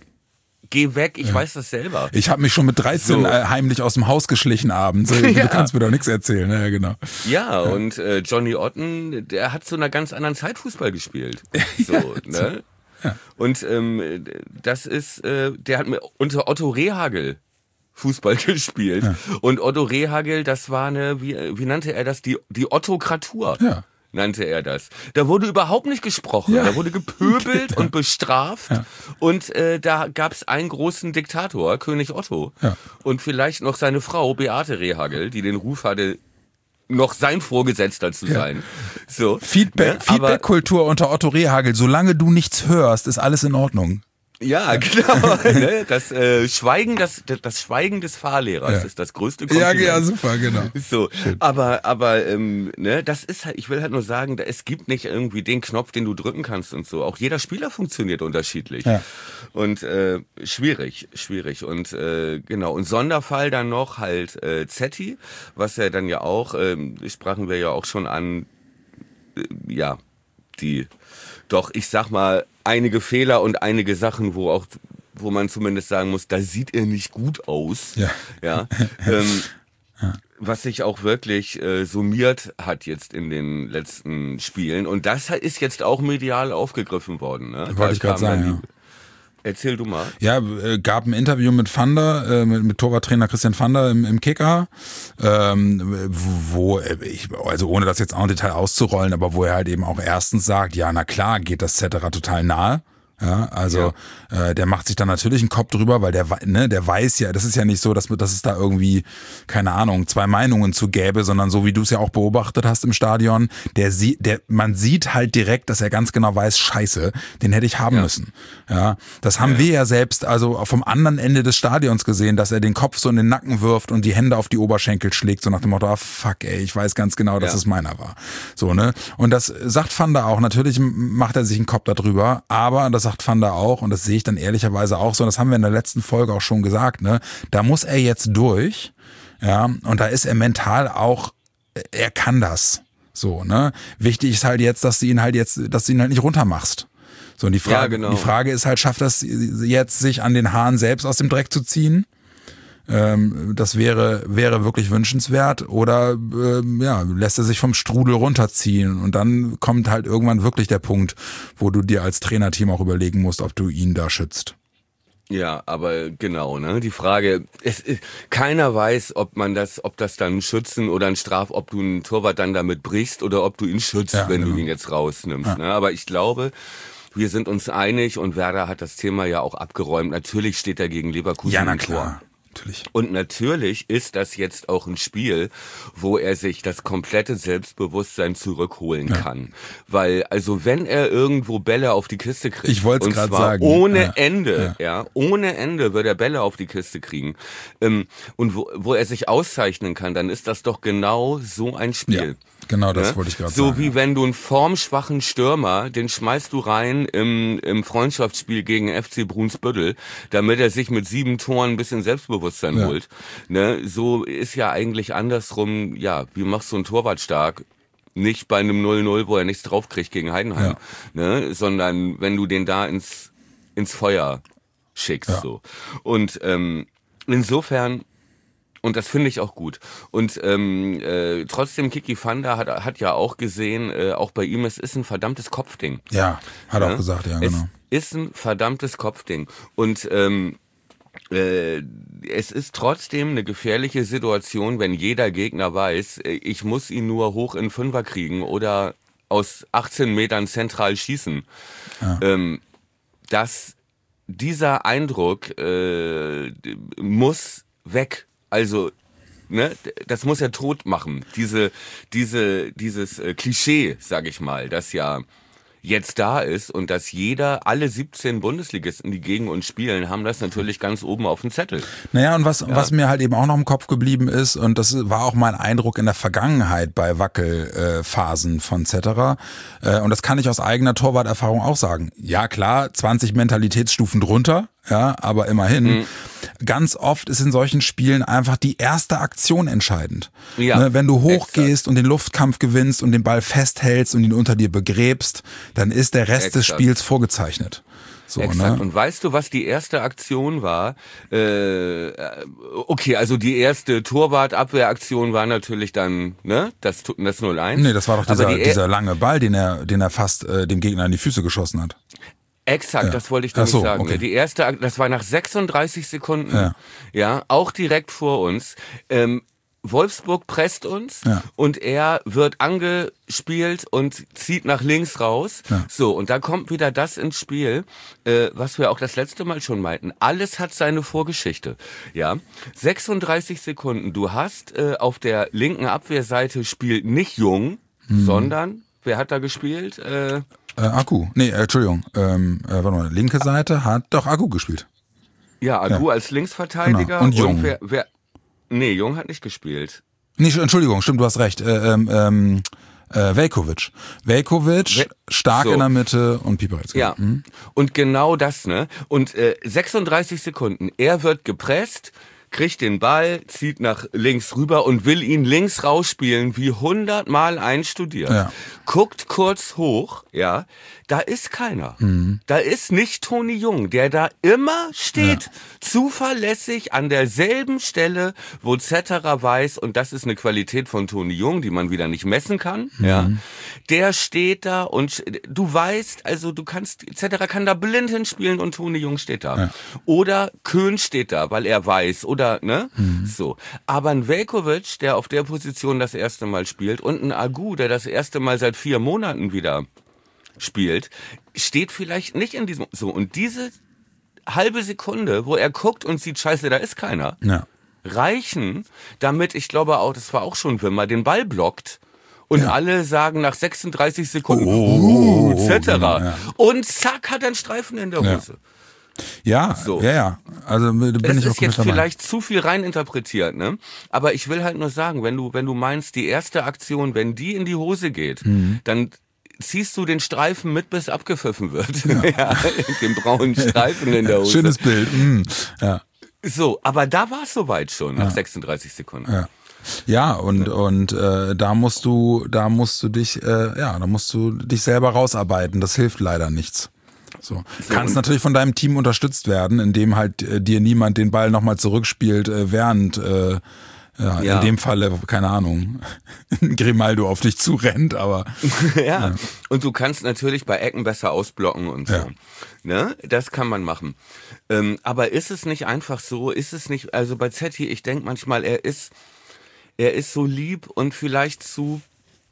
geh weg, ich ja. weiß das selber. Ich habe mich schon mit dreizehn so. heimlich aus dem Haus geschlichen abends. Du ja. kannst mir doch nichts erzählen. Ja, genau. Ja, ja. und äh, Johnny Otten, der hat zu einer ganz anderen Zeit Fußball gespielt. So, ja. ne? Ja. Und ähm, das ist, äh, der hat mir unter Otto Rehhagel Fußball gespielt. Ja. Und Otto Rehhagel, das war eine, wie, wie nannte er das? Die, die Ottokratur. Ja. Nannte er das. Da wurde überhaupt nicht gesprochen, ja. da wurde gepöbelt ja. und bestraft ja. und äh, da gab es einen großen Diktator, König Otto ja. und vielleicht noch seine Frau Beate Rehhagel, die den Ruf hatte, noch sein Vorgesetzter zu sein. Ja. So, Feedback, ne? Feedback-Kultur unter Otto Rehhagel, solange du nichts hörst, ist alles in Ordnung. Ja, genau. ne? Das äh, Schweigen, das, das Schweigen des Fahrlehrers ja. ist das größte Kompliment. Ja, ja, super, genau. So, aber, aber, ähm, ne, das ist halt. Ich will halt nur sagen, es gibt nicht irgendwie den Knopf, den du drücken kannst und so. Auch jeder Spieler funktioniert unterschiedlich. Ja. Und äh, schwierig, schwierig. Und äh, genau. Und Sonderfall dann noch halt äh, Zetti, was ja dann ja auch, ähm, sprachen wir ja auch schon an. ja, die doch, ich sag mal, einige Fehler und einige Sachen, wo auch, wo man zumindest sagen muss, da sieht er nicht gut aus. Ja. Ja. ähm, ja. Was sich auch wirklich äh, summiert hat jetzt in den letzten Spielen. Und das ist jetzt auch medial aufgegriffen worden. Ne? Wollte ich gerade sagen, ja. Erzähl du mal. Ja, äh, gab ein Interview mit Vander, äh, mit, mit Torwarttrainer Christian Vander im, im Kicker, ähm, wo, ich, also ohne das jetzt auch im Detail auszurollen, aber wo er halt eben auch erstens sagt, ja, na klar, geht das Cetera total nahe. Ja, also ja. Äh, der macht sich dann natürlich einen Kopf drüber, weil der ne, der weiß ja, das ist ja nicht so, dass, dass es da irgendwie, keine Ahnung, zwei Meinungen zu gäbe, sondern so wie du es ja auch beobachtet hast im Stadion, der sieht, der man sieht halt direkt, dass er ganz genau weiß, scheiße, den hätte ich haben ja. müssen. Ja, das haben ja. wir ja selbst, also vom anderen Ende des Stadions gesehen, dass er den Kopf so in den Nacken wirft und die Hände auf die Oberschenkel schlägt, so nach dem Motto, ah, fuck, ey, ich weiß ganz genau, dass ja. es meiner war. So, ne? Und das sagt Vander auch, natürlich macht er sich einen Kopf darüber, aber das sagt Vander auch, und das sehe ich dann ehrlicherweise auch so, und das haben wir in der letzten Folge auch schon gesagt, ne, da muss er jetzt durch, ja, und da ist er mental auch, er kann das, so, ne, wichtig ist halt jetzt, dass du ihn halt jetzt, dass du ihn halt nicht runtermachst. So, und die Frage, ja, genau. die Frage ist halt, schafft das jetzt, sich an den Haaren selbst aus dem Dreck zu ziehen? Ähm, das wäre wäre wirklich wünschenswert, oder ähm, ja, lässt er sich vom Strudel runterziehen, und dann kommt halt irgendwann wirklich der Punkt, wo du dir als Trainerteam auch überlegen musst, ob du ihn da schützt. Ja, aber genau, ne? Die Frage, es, keiner weiß, ob man das, ob das dann ein Schützen oder ein Straf, ob du einen Torwart dann damit brichst oder ob du ihn schützt, ja, wenn genau. du ihn jetzt rausnimmst. Ja. Ne? Aber ich glaube, wir sind uns einig, und Werder hat das Thema ja auch abgeräumt. Natürlich steht er gegen Leverkusen ja, na im klar. Tor. Natürlich. Und natürlich ist das jetzt auch ein Spiel, wo er sich das komplette Selbstbewusstsein zurückholen ja. kann. Weil, also wenn er irgendwo Bälle auf die Kiste kriegt, ich wollte es gerade sagen, ohne ja. Ende, ja. ja, ohne Ende wird er Bälle auf die Kiste kriegen. Ähm, und wo, wo er sich auszeichnen kann, dann ist das doch genau so ein Spiel. Ja. Genau, das ne? wollte ich gerade so sagen. So wie wenn du einen formschwachen Stürmer, den schmeißt du rein im, im Freundschaftsspiel gegen F C Brunsbüttel, damit er sich mit sieben Toren ein bisschen Selbstbewusstsein ja. holt. Ne? So ist ja eigentlich andersrum, ja, wie machst du einen Torwart stark? Nicht bei einem null null, wo er nichts draufkriegt gegen Heidenheim, ja. ne? Sondern wenn du den da ins, ins Feuer schickst. Ja. So. Und ähm, insofern... Und das finde ich auch gut. Und ähm, äh, trotzdem, Kiki Vander hat, hat ja auch gesehen, äh, auch bei ihm, es ist ein verdammtes Kopfding. Ja, hat er ja? auch gesagt, ja, genau. Es ist ein verdammtes Kopfding. Und ähm, äh, es ist trotzdem eine gefährliche Situation, wenn jeder Gegner weiß, äh, ich muss ihn nur hoch in Fünfer kriegen oder aus achtzehn Metern zentral schießen. Ja. Ähm, dass dieser Eindruck äh, muss weg. Also, ne, das muss er tot machen. Diese, diese, dieses äh, Klischee, sag ich mal, das ja jetzt da ist, und dass jeder, alle siebzehn Bundesligisten, die gegen uns spielen, haben das natürlich ganz oben auf dem Zettel. Naja, und was, ja. was mir halt eben auch noch im Kopf geblieben ist, und das war auch mein Eindruck in der Vergangenheit bei Wackelphasen äh, von Cetera, äh, und das kann ich aus eigener Torwarterfahrung auch sagen. Ja klar, zwanzig Mentalitätsstufen drunter, ja, aber immerhin. Mhm. Ganz oft ist in solchen Spielen einfach die erste Aktion entscheidend. Ja, ne, wenn du hochgehst exakt. und den Luftkampf gewinnst und den Ball festhältst und ihn unter dir begräbst, dann ist der Rest exakt. des Spiels vorgezeichnet. So, Exakt. Ne? Und weißt du, was die erste Aktion war? Äh, okay, also die erste Torwart-Abwehraktion war natürlich dann, ne, das, das null eins. Nee, das war doch dieser, die, dieser lange Ball, den er, den er fast äh, dem Gegner in die Füße geschossen hat. Exakt, ja. das wollte ich nämlich so, sagen. Okay. Die erste, das war nach sechsunddreißig Sekunden, ja, ja auch direkt vor uns. Ähm, Wolfsburg presst uns ja. und er wird angespielt und zieht nach links raus. Ja. So, und da kommt wieder das ins Spiel, äh, was wir auch das letzte Mal schon meinten. Alles hat seine Vorgeschichte. Ja, sechsunddreißig Sekunden. Du hast äh, auf der linken Abwehrseite spielt nicht Jung, mhm. sondern, wer hat da gespielt? Äh, Äh, Akku, nee, äh, Entschuldigung, ähm, äh, warte mal, linke Seite hat doch Akku gespielt. Ja, Akku ja. als Linksverteidiger. Genau. Und Jung. Und wer, wer, nee, Jung hat nicht gespielt. Nee, Entschuldigung, stimmt, du hast recht. Äh, ähm, äh, Veljković. Veljković, We- stark so. in der Mitte und Pieper jetzt. Ja, mhm. und genau das, ne? Und äh, sechsunddreißig Sekunden, er wird gepresst, kriegt den Ball, zieht nach links rüber und will ihn links rausspielen, wie hundertmal einstudiert. Ja. Guckt kurz hoch, ja, da ist keiner. Mhm. Da ist nicht Toni Jung, der da immer steht, ja. zuverlässig an derselben Stelle, wo Zetterer weiß, und das ist eine Qualität von Toni Jung, die man wieder nicht messen kann, mhm. ja. Der steht da und du weißt, also du kannst, Zetterer kann da blind hinspielen und Toni Jung steht da. Ja. Oder Köhn steht da, weil er weiß, oder, ne? Mhm. So. Aber ein Veljković, der auf der Position das erste Mal spielt, und ein Agu, der das erste Mal seit vier Monaten wieder spielt, steht vielleicht nicht in diesem, so. Und diese halbe Sekunde, wo er guckt und sieht, scheiße, da ist keiner, ja. reichen, damit, ich glaube auch, das war auch schon Wimmer, den Ball blockt. Und ja. alle sagen nach sechsunddreißig Sekunden, oh, et cetera. Oh, ja. Und zack, hat er einen Streifen in der Hose. Ja, ja, so. ja, ja. Also bin das ich auch ist jetzt dabei. Vielleicht zu viel reininterpretiert, ne? Aber ich will halt nur sagen, wenn du, wenn du meinst, die erste Aktion, wenn die in die Hose geht, mhm. dann ziehst du den Streifen mit, bis abgepfiffen wird. Ja. ja, den braunen Streifen in der Hose. Schönes Bild. Mhm. Ja. So, aber da war es soweit schon, nach ja. sechsunddreißig Sekunden. Ja. Ja, und und äh, da musst du, da musst du dich, äh, ja, da musst du dich selber rausarbeiten. Das hilft leider nichts. So, so kannst natürlich von deinem Team unterstützt werden, indem halt äh, dir niemand den Ball nochmal zurückspielt, äh, während äh, ja, ja. in dem Falle, keine Ahnung, Grimaldo auf dich zurennt, aber ja. ja. Und du kannst natürlich bei Ecken besser ausblocken und so. Ja. Ne? Das kann man machen. Ähm, aber ist es nicht einfach so? Ist es nicht? Also bei Zetti, ich denke manchmal, er ist Er ist so lieb und vielleicht zu,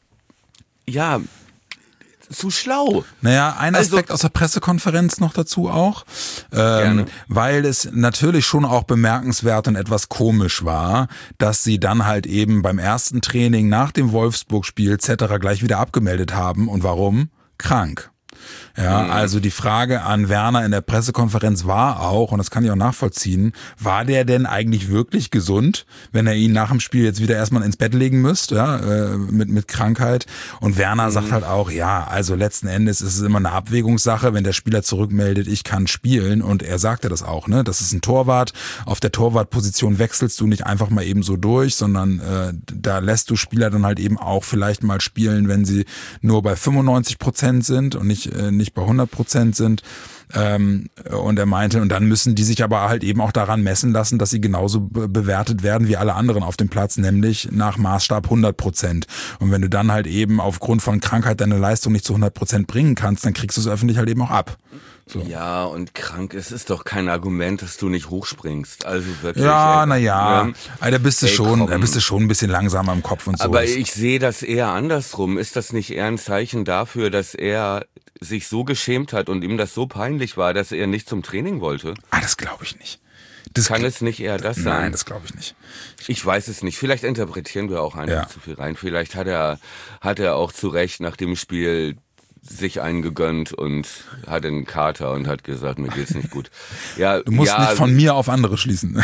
ja, zu schlau. Naja, ein Aspekt also, aus der Pressekonferenz noch dazu auch, ähm, weil es natürlich schon auch bemerkenswert und etwas komisch war, dass sie dann halt eben beim ersten Training nach dem Wolfsburg-Spiel et cetera gleich wieder abgemeldet haben. Und warum? Krank. Ja, mhm. also die Frage an Werner in der Pressekonferenz war auch, und das kann ich auch nachvollziehen, war der denn eigentlich wirklich gesund, wenn er ihn nach dem Spiel jetzt wieder erstmal ins Bett legen müsste, ja, äh, mit, mit Krankheit. Und Werner mhm. sagt halt auch, ja, also letzten Endes ist es immer eine Abwägungssache, wenn der Spieler zurückmeldet, ich kann spielen. Und er sagte das auch, ne, das ist ein Torwart. Auf der Torwartposition wechselst du nicht einfach mal eben so durch, sondern äh, da lässt du Spieler dann halt eben auch vielleicht mal spielen, wenn sie nur bei fünfundneunzig Prozent sind und nicht nicht bei hundert Prozent sind. Ähm, und er meinte, und dann müssen die sich aber halt eben auch daran messen lassen, dass sie genauso be- bewertet werden wie alle anderen auf dem Platz, nämlich nach Maßstab hundert Prozent. Und wenn du dann halt eben aufgrund von Krankheit deine Leistung nicht zu hundert Prozent bringen kannst, dann kriegst du es öffentlich halt eben auch ab. So. Ja, und krank, es ist doch kein Argument, dass du nicht hochspringst. Also wirklich. Ja, naja, ne? Da bist du schon, da bist du schon ein bisschen langsamer im Kopf und so. Aber ich sehe das eher andersrum. Ist das nicht eher ein Zeichen dafür, dass er sich so geschämt hat und ihm das so peinlich war, dass er nicht zum Training wollte? Ah, das glaube ich nicht. Das Kann es nicht eher das sein? Nein, das glaube ich nicht. Ich weiß es nicht. Vielleicht interpretieren wir auch einfach ja. zu viel rein. Vielleicht hat er, hat er auch zu Recht nach dem Spiel sich einen gegönnt und hatte einen Kater und hat gesagt, mir geht's nicht gut. Ja, du musst ja, nicht von mir auf andere schließen.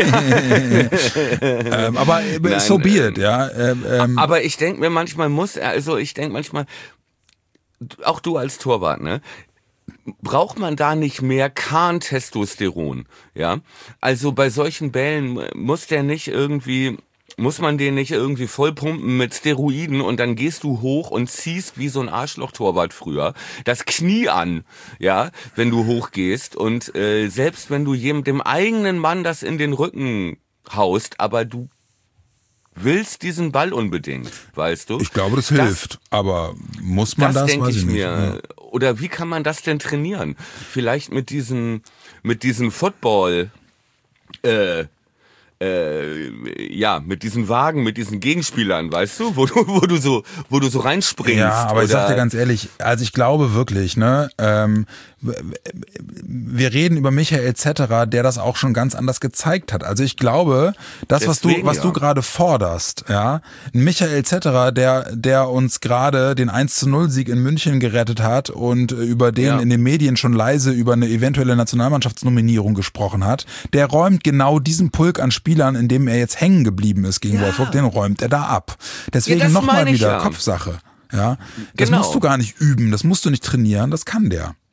ähm, aber Nein, so be it, ja. Ähm, ähm. Aber ich denke mir manchmal muss er, also ich denke manchmal, auch du als Torwart, ne? Braucht man da nicht mehr Kahn-Testosteron, ja? Also bei solchen Bällen muss der nicht irgendwie, muss man den nicht irgendwie vollpumpen mit Steroiden und dann gehst du hoch und ziehst wie so ein Arschloch-Torwart früher das Knie an, ja, wenn du hochgehst und äh, selbst wenn du jedem, dem eigenen Mann das in den Rücken haust, aber du willst diesen Ball unbedingt, weißt du? Ich glaube, das hilft, das, aber muss man das? Das denke ich nicht. mir. Ja. Oder wie kann man das denn trainieren? Vielleicht mit diesen, mit diesen Football, äh, äh, ja, mit diesen Wagen, mit diesen Gegenspielern, weißt du, wo du, wo du so, wo du so reinspringst. Ja, aber oder? Ich sag dir ganz ehrlich, also ich glaube wirklich, ne, ähm, wir reden über Michael et cetera, der das auch schon ganz anders gezeigt hat. Also ich glaube, das, Deswegen, was du, was ja. du gerade forderst, ja, Michael et cetera, der, der uns gerade den eins zu null Sieg in München gerettet hat und über den ja. in den Medien schon leise über eine eventuelle Nationalmannschaftsnominierung gesprochen hat, der räumt genau diesen Pulk an Spielern, in dem er jetzt hängen geblieben ist gegen ja. Wolfsburg, den räumt er da ab. Deswegen ja, nochmal wieder ja. Kopfsache. Ja, das genau. musst du gar nicht üben, das musst du nicht trainieren, das kann der.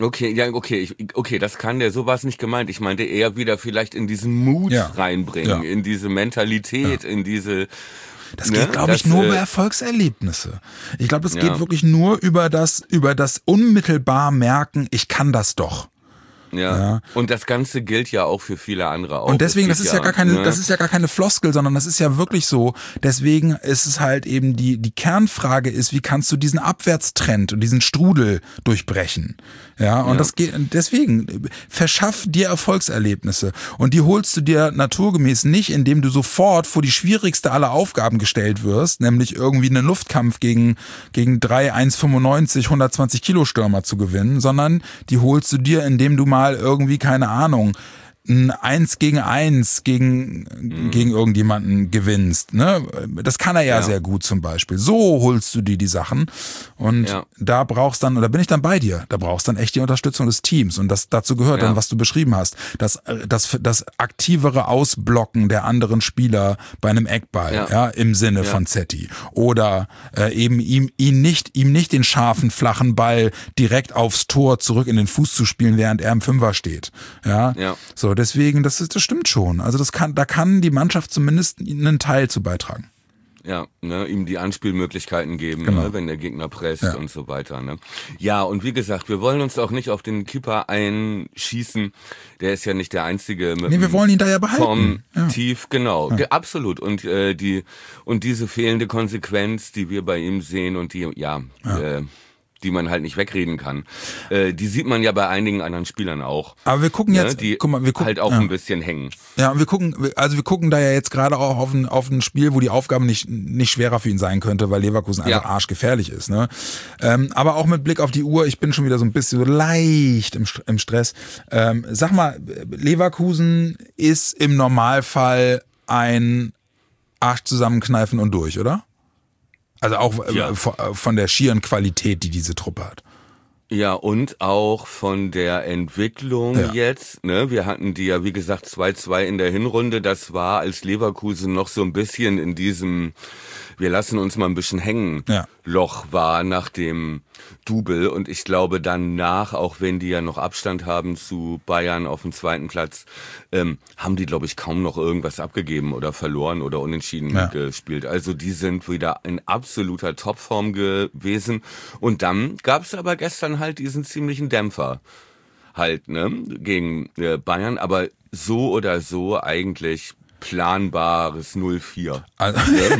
Okay, ja, okay, ich, okay, das kann der, so war es nicht gemeint. Ich meinte eher wieder vielleicht in diesen Mut ja. reinbringen, ja. in diese Mentalität, ja. in diese... Das geht, ne? glaube ich, das, nur äh, über Erfolgserlebnisse. Ich glaube, das ja. geht wirklich nur über das, über das unmittelbar merken, ich kann das doch. Ja. ja. Und das Ganze gilt ja auch für viele andere auch. Und deswegen, das ist ja, ja gar keine, ne? das ist ja gar keine Floskel, sondern das ist ja wirklich so. Deswegen ist es halt eben die, die Kernfrage ist, wie kannst du diesen Abwärtstrend und diesen Strudel durchbrechen? Ja, und ja. das geht, deswegen, verschaff dir Erfolgserlebnisse. Und die holst du dir naturgemäß nicht, indem du sofort vor die schwierigste aller Aufgaben gestellt wirst, nämlich irgendwie einen Luftkampf gegen, gegen drei eins fünfundneunzig, hundertzwanzig Kilo Stürmer zu gewinnen, sondern die holst du dir, indem du mal irgendwie, keine Ahnung, ein Eins gegen Eins gegen, mhm. gegen irgendjemanden gewinnst. Ne? Das kann er ja, ja sehr gut zum Beispiel. So holst du dir die Sachen und ja. da brauchst dann, oder bin ich dann bei dir, da brauchst dann echt die Unterstützung des Teams und das dazu gehört ja. dann, was du beschrieben hast, das, das, das aktivere Ausblocken der anderen Spieler bei einem Eckball, ja, ja im Sinne ja. von Zetti oder äh, eben ihm, ihn nicht, ihm nicht den scharfen, flachen Ball direkt aufs Tor zurück in den Fuß zu spielen, während er im Fünfer steht. Ja, ja. so. Deswegen, das ist, das stimmt schon. Also das kann, da kann die Mannschaft zumindest einen Teil zu beitragen. Ja, ne, ihm die Anspielmöglichkeiten geben, genau. ne, wenn der Gegner presst ja. und so weiter. Ne. Ja, und wie gesagt, wir wollen uns auch nicht auf den Keeper einschießen. Der ist ja nicht der einzige. Mit nee, wir wollen ihn da ja behalten. Vom ja. Tief, genau, ja. absolut. Und äh, die und diese fehlende Konsequenz, die wir bei ihm sehen und die, ja. ja. Äh, die man halt nicht wegreden kann. Äh, die sieht man ja bei einigen anderen Spielern auch. Aber wir gucken jetzt, ne, die guck mal, wir gucken, halt auch ja. ein bisschen hängen. Ja, und wir gucken, also wir gucken da ja jetzt gerade auch auf ein, auf ein Spiel, wo die Aufgabe nicht, nicht schwerer für ihn sein könnte, weil Leverkusen einfach ja. arschgefährlich ist. Ne? Ähm, aber auch mit Blick auf die Uhr, ich bin schon wieder so ein bisschen so leicht im, im Stress. Ähm, sag mal, Leverkusen ist im Normalfall ein Arsch zusammenkneifen und durch, oder? Also auch ja. von der schieren Qualität, die diese Truppe hat. Ja, und auch von der Entwicklung ja. jetzt. Ne? Wir hatten die ja, wie gesagt, zwei zwei in der Hinrunde. Das war, als Leverkusen noch so ein bisschen in diesem, wir lassen uns mal ein bisschen hängen, ja. Loch war nach dem Double. Und ich glaube danach, auch wenn die ja noch Abstand haben zu Bayern auf dem zweiten Platz, ähm, haben die, glaube ich, kaum noch irgendwas abgegeben oder verloren oder unentschieden ja. gespielt. Also die sind wieder in absoluter Topform gewesen. Und dann gab es aber gestern halt diesen ziemlichen Dämpfer halt, ne, gegen äh, Bayern. Aber so oder so eigentlich planbares null vier. Also,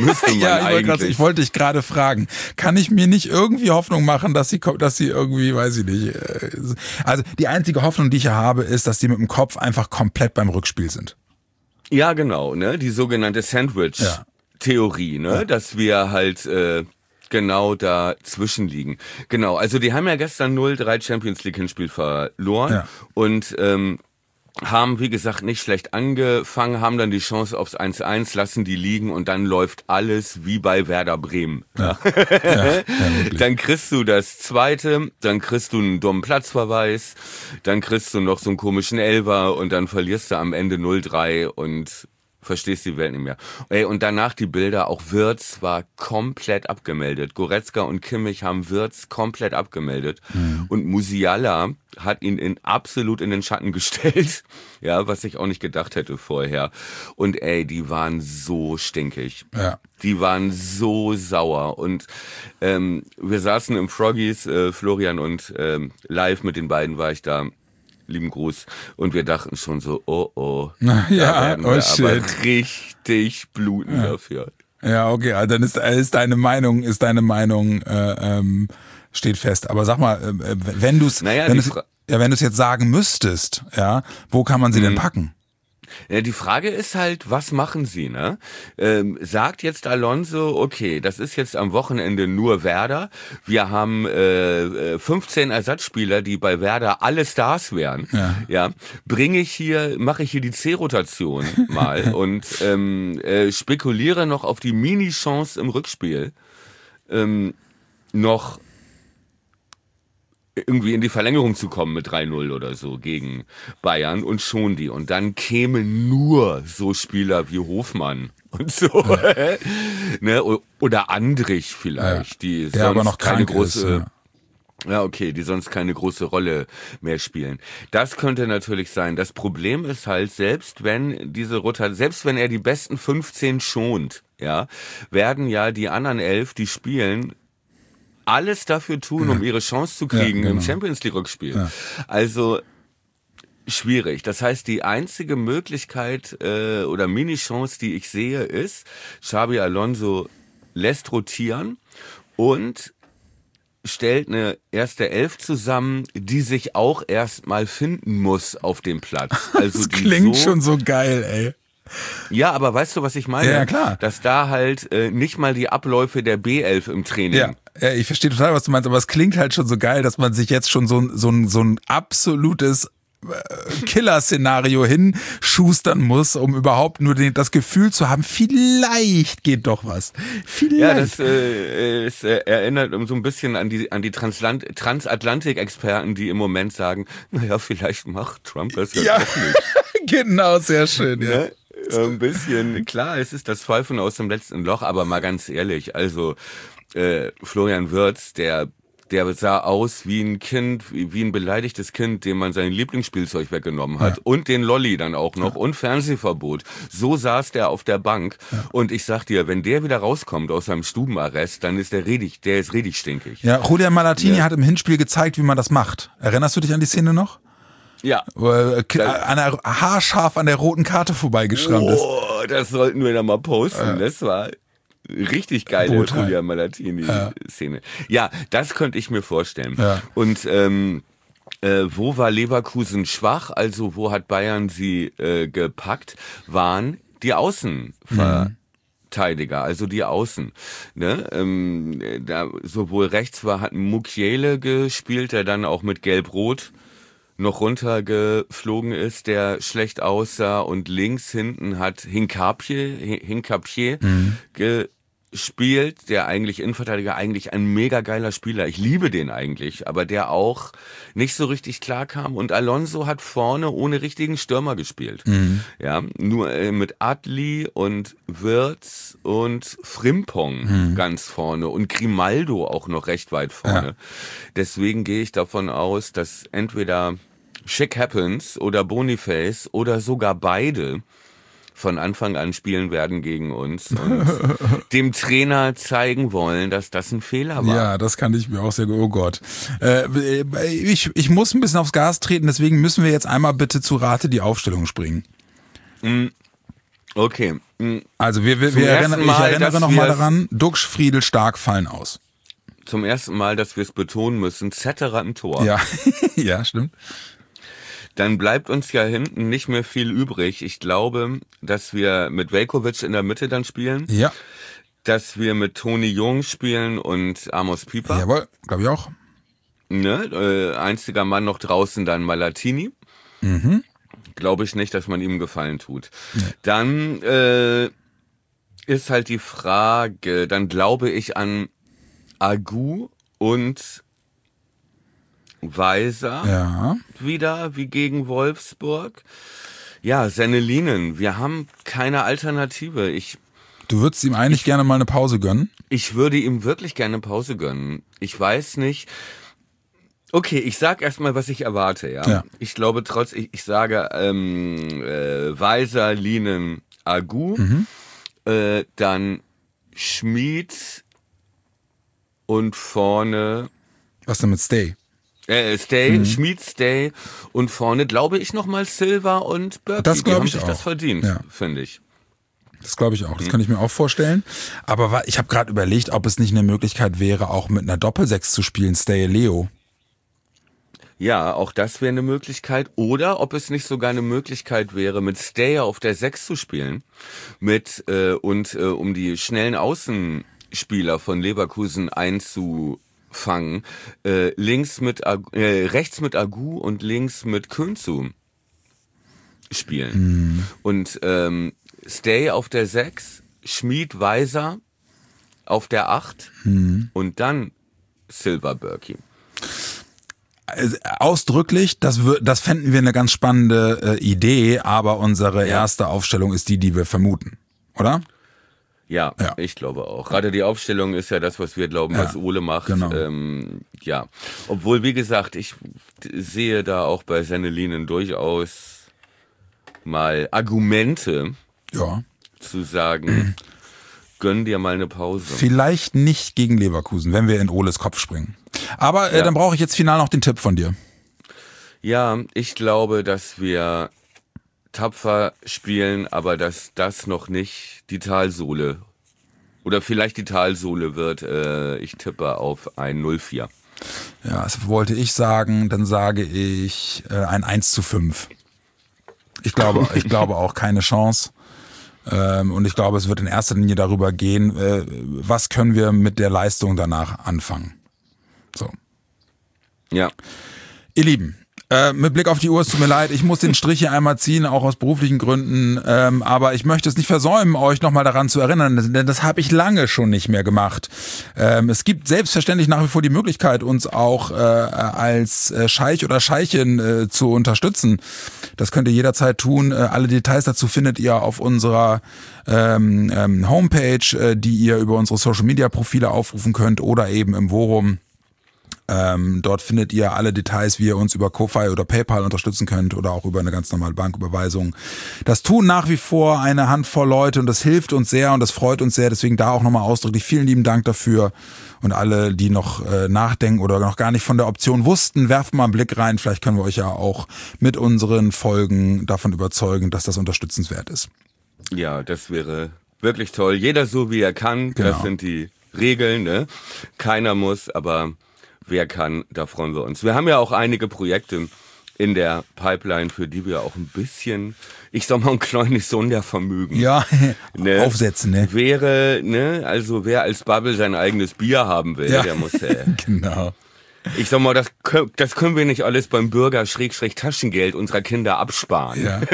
ja, ich, grad, ich wollte dich gerade fragen, kann ich mir nicht irgendwie Hoffnung machen, dass sie, dass sie irgendwie, weiß ich nicht, also die einzige Hoffnung, die ich hier habe, ist, dass sie mit dem Kopf einfach komplett beim Rückspiel sind. Ja, genau, ne, die sogenannte Sandwich-Theorie, ne, ja. dass wir halt äh, genau dazwischen liegen. Genau, also die haben ja gestern null drei Champions League Hinspiel verloren ja. und ähm, haben, wie gesagt, nicht schlecht angefangen, haben dann die Chance aufs eins eins, lassen die liegen und dann läuft alles wie bei Werder Bremen. Ja. Ja, ja, dann kriegst du das zweite, dann kriegst du einen dummen Platzverweis, dann kriegst du noch so einen komischen Elfer und dann verlierst du am Ende null drei und verstehst die Welt nicht mehr. Ey, und danach die Bilder, auch Wirtz war komplett abgemeldet. Goretzka und Kimmich haben Wirtz komplett abgemeldet. Mhm. Und Musiala hat ihn in absolut in den Schatten gestellt. Ja, was ich auch nicht gedacht hätte vorher. Und ey, die waren so stinkig. Ja. Die waren so sauer. Und ähm, wir saßen im Froggies, äh, Florian und ähm, live mit den beiden war ich da. Lieben Gruß. Und wir dachten schon so, oh oh, ja, da werden wir oh shit. aber richtig bluten ja. dafür. Ja, okay, also dann ist, ist deine Meinung, ist deine Meinung äh, ähm, steht fest. Aber sag mal, äh, wenn du es naja, wenn du's, ja, wenn du es jetzt sagen müsstest, ja, wo kann man sie mhm. denn packen? Ja, die Frage ist halt, was machen sie, ne? Ähm, sagt jetzt Alonso, okay, das ist jetzt am Wochenende nur Werder. Wir haben äh, fünfzehn Ersatzspieler, die bei Werder alle Stars wären. Ja, ja bringe ich hier, mache ich hier die C-Rotation mal und ähm, äh, spekuliere noch auf die Mini-Chance im Rückspiel. Ähm, noch irgendwie in die Verlängerung zu kommen mit drei null oder so gegen Bayern und schon die. Und dann kämen nur so Spieler wie Hofmann und so. Ja. ne? Oder Andrich vielleicht, ja. die Der sonst aber noch keine krank große... ist, ja. Ja, okay, die sonst keine große Rolle mehr spielen. Das könnte natürlich sein. Das Problem ist halt, selbst wenn diese Rotation, selbst wenn er die besten fünfzehn schont, ja, werden ja die anderen elf, die spielen, alles dafür tun, um ihre Chance zu kriegen ja, genau. im Champions League Rückspiel. Ja. Also schwierig. Das heißt, die einzige Möglichkeit äh, oder Mini-Chance, die ich sehe, ist, Xabi Alonso lässt rotieren und stellt eine erste Elf zusammen, die sich auch erstmal finden muss auf dem Platz. Also das die klingt so, schon so geil, ey. Ja, aber weißt du, was ich meine? Ja, klar. Dass da halt äh, nicht mal die Abläufe der B elf im Training. Ja, ja, ich verstehe total, was du meinst, aber es klingt halt schon so geil, dass man sich jetzt schon so ein, so ein, so ein absolutes Killer-Szenario hinschustern muss, um überhaupt nur den, das Gefühl zu haben, vielleicht geht doch was. Vielleicht. Ja, das äh, es, äh, erinnert so ein bisschen an die an die Transland Transatlantik-Experten, die im Moment sagen, naja, vielleicht macht Trump das ja, ja. doch nicht. Genau, sehr schön, ja. Ne? Ein bisschen, klar, es ist das Pfeifen aus dem letzten Loch, aber mal ganz ehrlich, also äh, Florian Wirtz, der Der sah aus wie ein Kind, wie ein beleidigtes Kind, dem man sein Lieblingsspielzeug weggenommen hat. Ja. Und den Lolli dann auch noch. Ja. Und Fernsehverbot. So saß der auf der Bank. Ja. Und ich sag dir, wenn der wieder rauskommt aus seinem Stubenarrest, dann ist der richtig, der ist richtig stinkig. Ja, Julian Malatini ja. hat im Hinspiel gezeigt, wie man das macht. Erinnerst du dich an die Szene noch? Ja. Wo er an der, haarscharf an der roten Karte vorbeigeschrammt ist. Oh, das sollten wir da mal posten. Ja. Das war richtig geile Julian Malatini-Szene. Ja. ja, das könnte ich mir vorstellen. Ja. Und ähm, äh, wo war Leverkusen schwach, also wo hat Bayern sie äh, gepackt, waren die Außenverteidiger, mhm. also die Außen. Ne? Ähm, da sowohl rechts war, hat Mukiele gespielt, der dann auch mit Gelb-Rot noch runtergeflogen ist, der schlecht aussah, und links hinten hat Hincapie, Hincapie mhm. gespielt, der eigentlich Innenverteidiger, eigentlich ein mega geiler Spieler. Ich liebe den eigentlich, aber der auch nicht so richtig klar kam, und Alonso hat vorne ohne richtigen Stürmer gespielt. Mhm. Ja, nur äh, mit Adli und Wirtz und Frimpong mhm. ganz vorne und Grimaldo auch noch recht weit vorne. Ja. Deswegen gehe ich davon aus, dass entweder Schick Happens oder Boniface oder sogar beide von Anfang an spielen werden gegen uns und dem Trainer zeigen wollen, dass das ein Fehler war. Ja, das kann ich mir auch sehr gut. Oh Gott. Äh, ich, ich muss ein bisschen aufs Gas treten, deswegen müssen wir jetzt einmal bitte zu Rate die Aufstellung springen. Okay. Also wir, wir, wir erinnern, Mal, ich erinnere nochmal daran, Duxch, Friedel, Stark fallen aus. Zum ersten Mal, dass wir es betonen müssen, Zetterer im Tor. Ja, ja, stimmt. Dann bleibt uns ja hinten nicht mehr viel übrig. Ich glaube, dass wir mit Veljković in der Mitte dann spielen. Ja. Dass wir mit Toni Jung spielen und Amos Pieper. Jawohl, glaube ich auch. Ne? Äh, einziger Mann noch draußen dann Malatini. Mhm. Glaube ich nicht, dass man ihm Gefallen tut. Nee. Dann äh, ist halt die Frage, dann glaube ich an Agu und Weiser ja. wieder, wie gegen Wolfsburg. Ja, Sennelinen, wir haben keine Alternative. Ich, du würdest ihm eigentlich ich, gerne mal eine Pause gönnen? Ich würde ihm wirklich gerne eine Pause gönnen. Ich weiß nicht. Okay, ich sag erstmal, was ich erwarte. Ja, ja. Ich glaube trotz, ich, ich sage ähm, äh, Weiser, Linen, Agu, mhm. äh, dann Schmid und vorne. Was denn mit Stay? Äh, Stay, mhm. Schmid, Stay und vorne glaube ich nochmal Silva und Birki. Das glaube ich Die haben sich auch. Das verdient, ja. finde ich. Das glaube ich auch. Das kann ich mir auch vorstellen. Aber ich habe gerade überlegt, ob es nicht eine Möglichkeit wäre, auch mit einer Doppelsechs zu spielen, Stay Leo. Ja, auch das wäre eine Möglichkeit. Oder ob es nicht sogar eine Möglichkeit wäre, mit Stay auf der Sechs zu spielen, mit äh, und äh, um die schnellen Außenspieler von Leverkusen einzu fangen, äh, links mit Agu, äh, rechts mit Agu und links mit Könzu spielen. Mhm. Und ähm, Stay auf der sechs, Schmid, Weiser auf der acht mhm. und dann Silva, Birki. Ausdrücklich, das, das fänden wir eine ganz spannende äh, Idee, aber unsere ja. erste Aufstellung ist die, die wir vermuten, oder? Ja, ja, ich glaube auch. Gerade die Aufstellung ist ja das, was wir glauben, ja, was Ole macht. Genau. Ähm, ja, obwohl, wie gesagt, ich sehe da auch bei Sennelinen durchaus mal Argumente, ja, zu sagen, gönn dir mal eine Pause. Vielleicht nicht gegen Leverkusen, wenn wir in Oles Kopf springen. Aber äh, ja. dann brauche ich jetzt final noch den Tipp von dir. Ja, ich glaube, dass wir tapfer spielen, aber dass das noch nicht die Talsohle oder vielleicht die Talsohle wird. Äh, ich tippe auf ein null vier. Ja, das wollte ich sagen. Dann sage ich äh, ein eins zu fünf. Ich glaube, ich glaube auch keine Chance. Ähm, und ich glaube, es wird in erster Linie darüber gehen, äh, was können wir mit der Leistung danach anfangen. So. Ja. Ihr Lieben, äh, mit Blick auf die Uhr, es tut mir leid, ich muss den Strich hier einmal ziehen, auch aus beruflichen Gründen, ähm, aber ich möchte es nicht versäumen, euch nochmal daran zu erinnern, denn das, das habe ich lange schon nicht mehr gemacht. Ähm, es gibt selbstverständlich nach wie vor die Möglichkeit, uns auch äh, als äh, Scheich oder Scheichin äh, zu unterstützen. Das könnt ihr jederzeit tun. Äh, alle Details dazu findet ihr auf unserer ähm, ähm, Homepage, äh, die ihr über unsere Social-Media-Profile aufrufen könnt oder eben im Vorum. Ähm, dort findet ihr alle Details, wie ihr uns über Ko-Fi oder PayPal unterstützen könnt oder auch über eine ganz normale Banküberweisung. Das tun nach wie vor eine Handvoll Leute und das hilft uns sehr und das freut uns sehr. Deswegen da auch nochmal ausdrücklich vielen lieben Dank dafür. Und alle, die noch äh, nachdenken oder noch gar nicht von der Option wussten, werft mal einen Blick rein. Vielleicht können wir euch ja auch mit unseren Folgen davon überzeugen, dass das unterstützenswert ist. Ja, das wäre wirklich toll. Jeder so, wie er kann. Genau. Das sind die Regeln, ne? Keiner muss, aber wer kann, da freuen wir uns. Wir haben ja auch einige Projekte in der Pipeline, für die wir auch ein bisschen, ich sag mal, ein kleines Sondervermögen ja, ne, aufsetzen. Ne? Wäre, ne, also wer als Bubble sein eigenes Bier haben will, ja. der muss äh, genau. Ich sag mal, das, das können wir nicht alles beim Bürger-Taschengeld unserer Kinder absparen. Ja.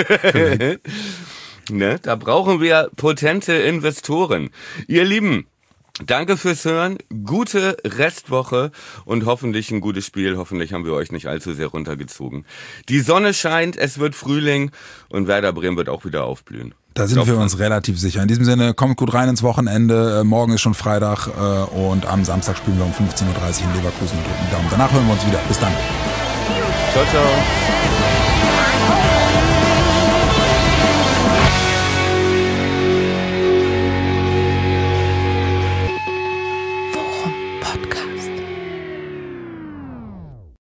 Ne, da brauchen wir potente Investoren. Ihr Lieben, danke fürs Hören, gute Restwoche und hoffentlich ein gutes Spiel. Hoffentlich haben wir euch nicht allzu sehr runtergezogen. Die Sonne scheint, es wird Frühling und Werder Bremen wird auch wieder aufblühen. Da sind wir uns relativ sicher. In diesem Sinne, kommt gut rein ins Wochenende. Morgen ist schon Freitag und am Samstag spielen wir um fünfzehn Uhr dreißig in Leverkusen und drücken Daumen. Danach hören wir uns wieder. Bis dann. Ciao, ciao.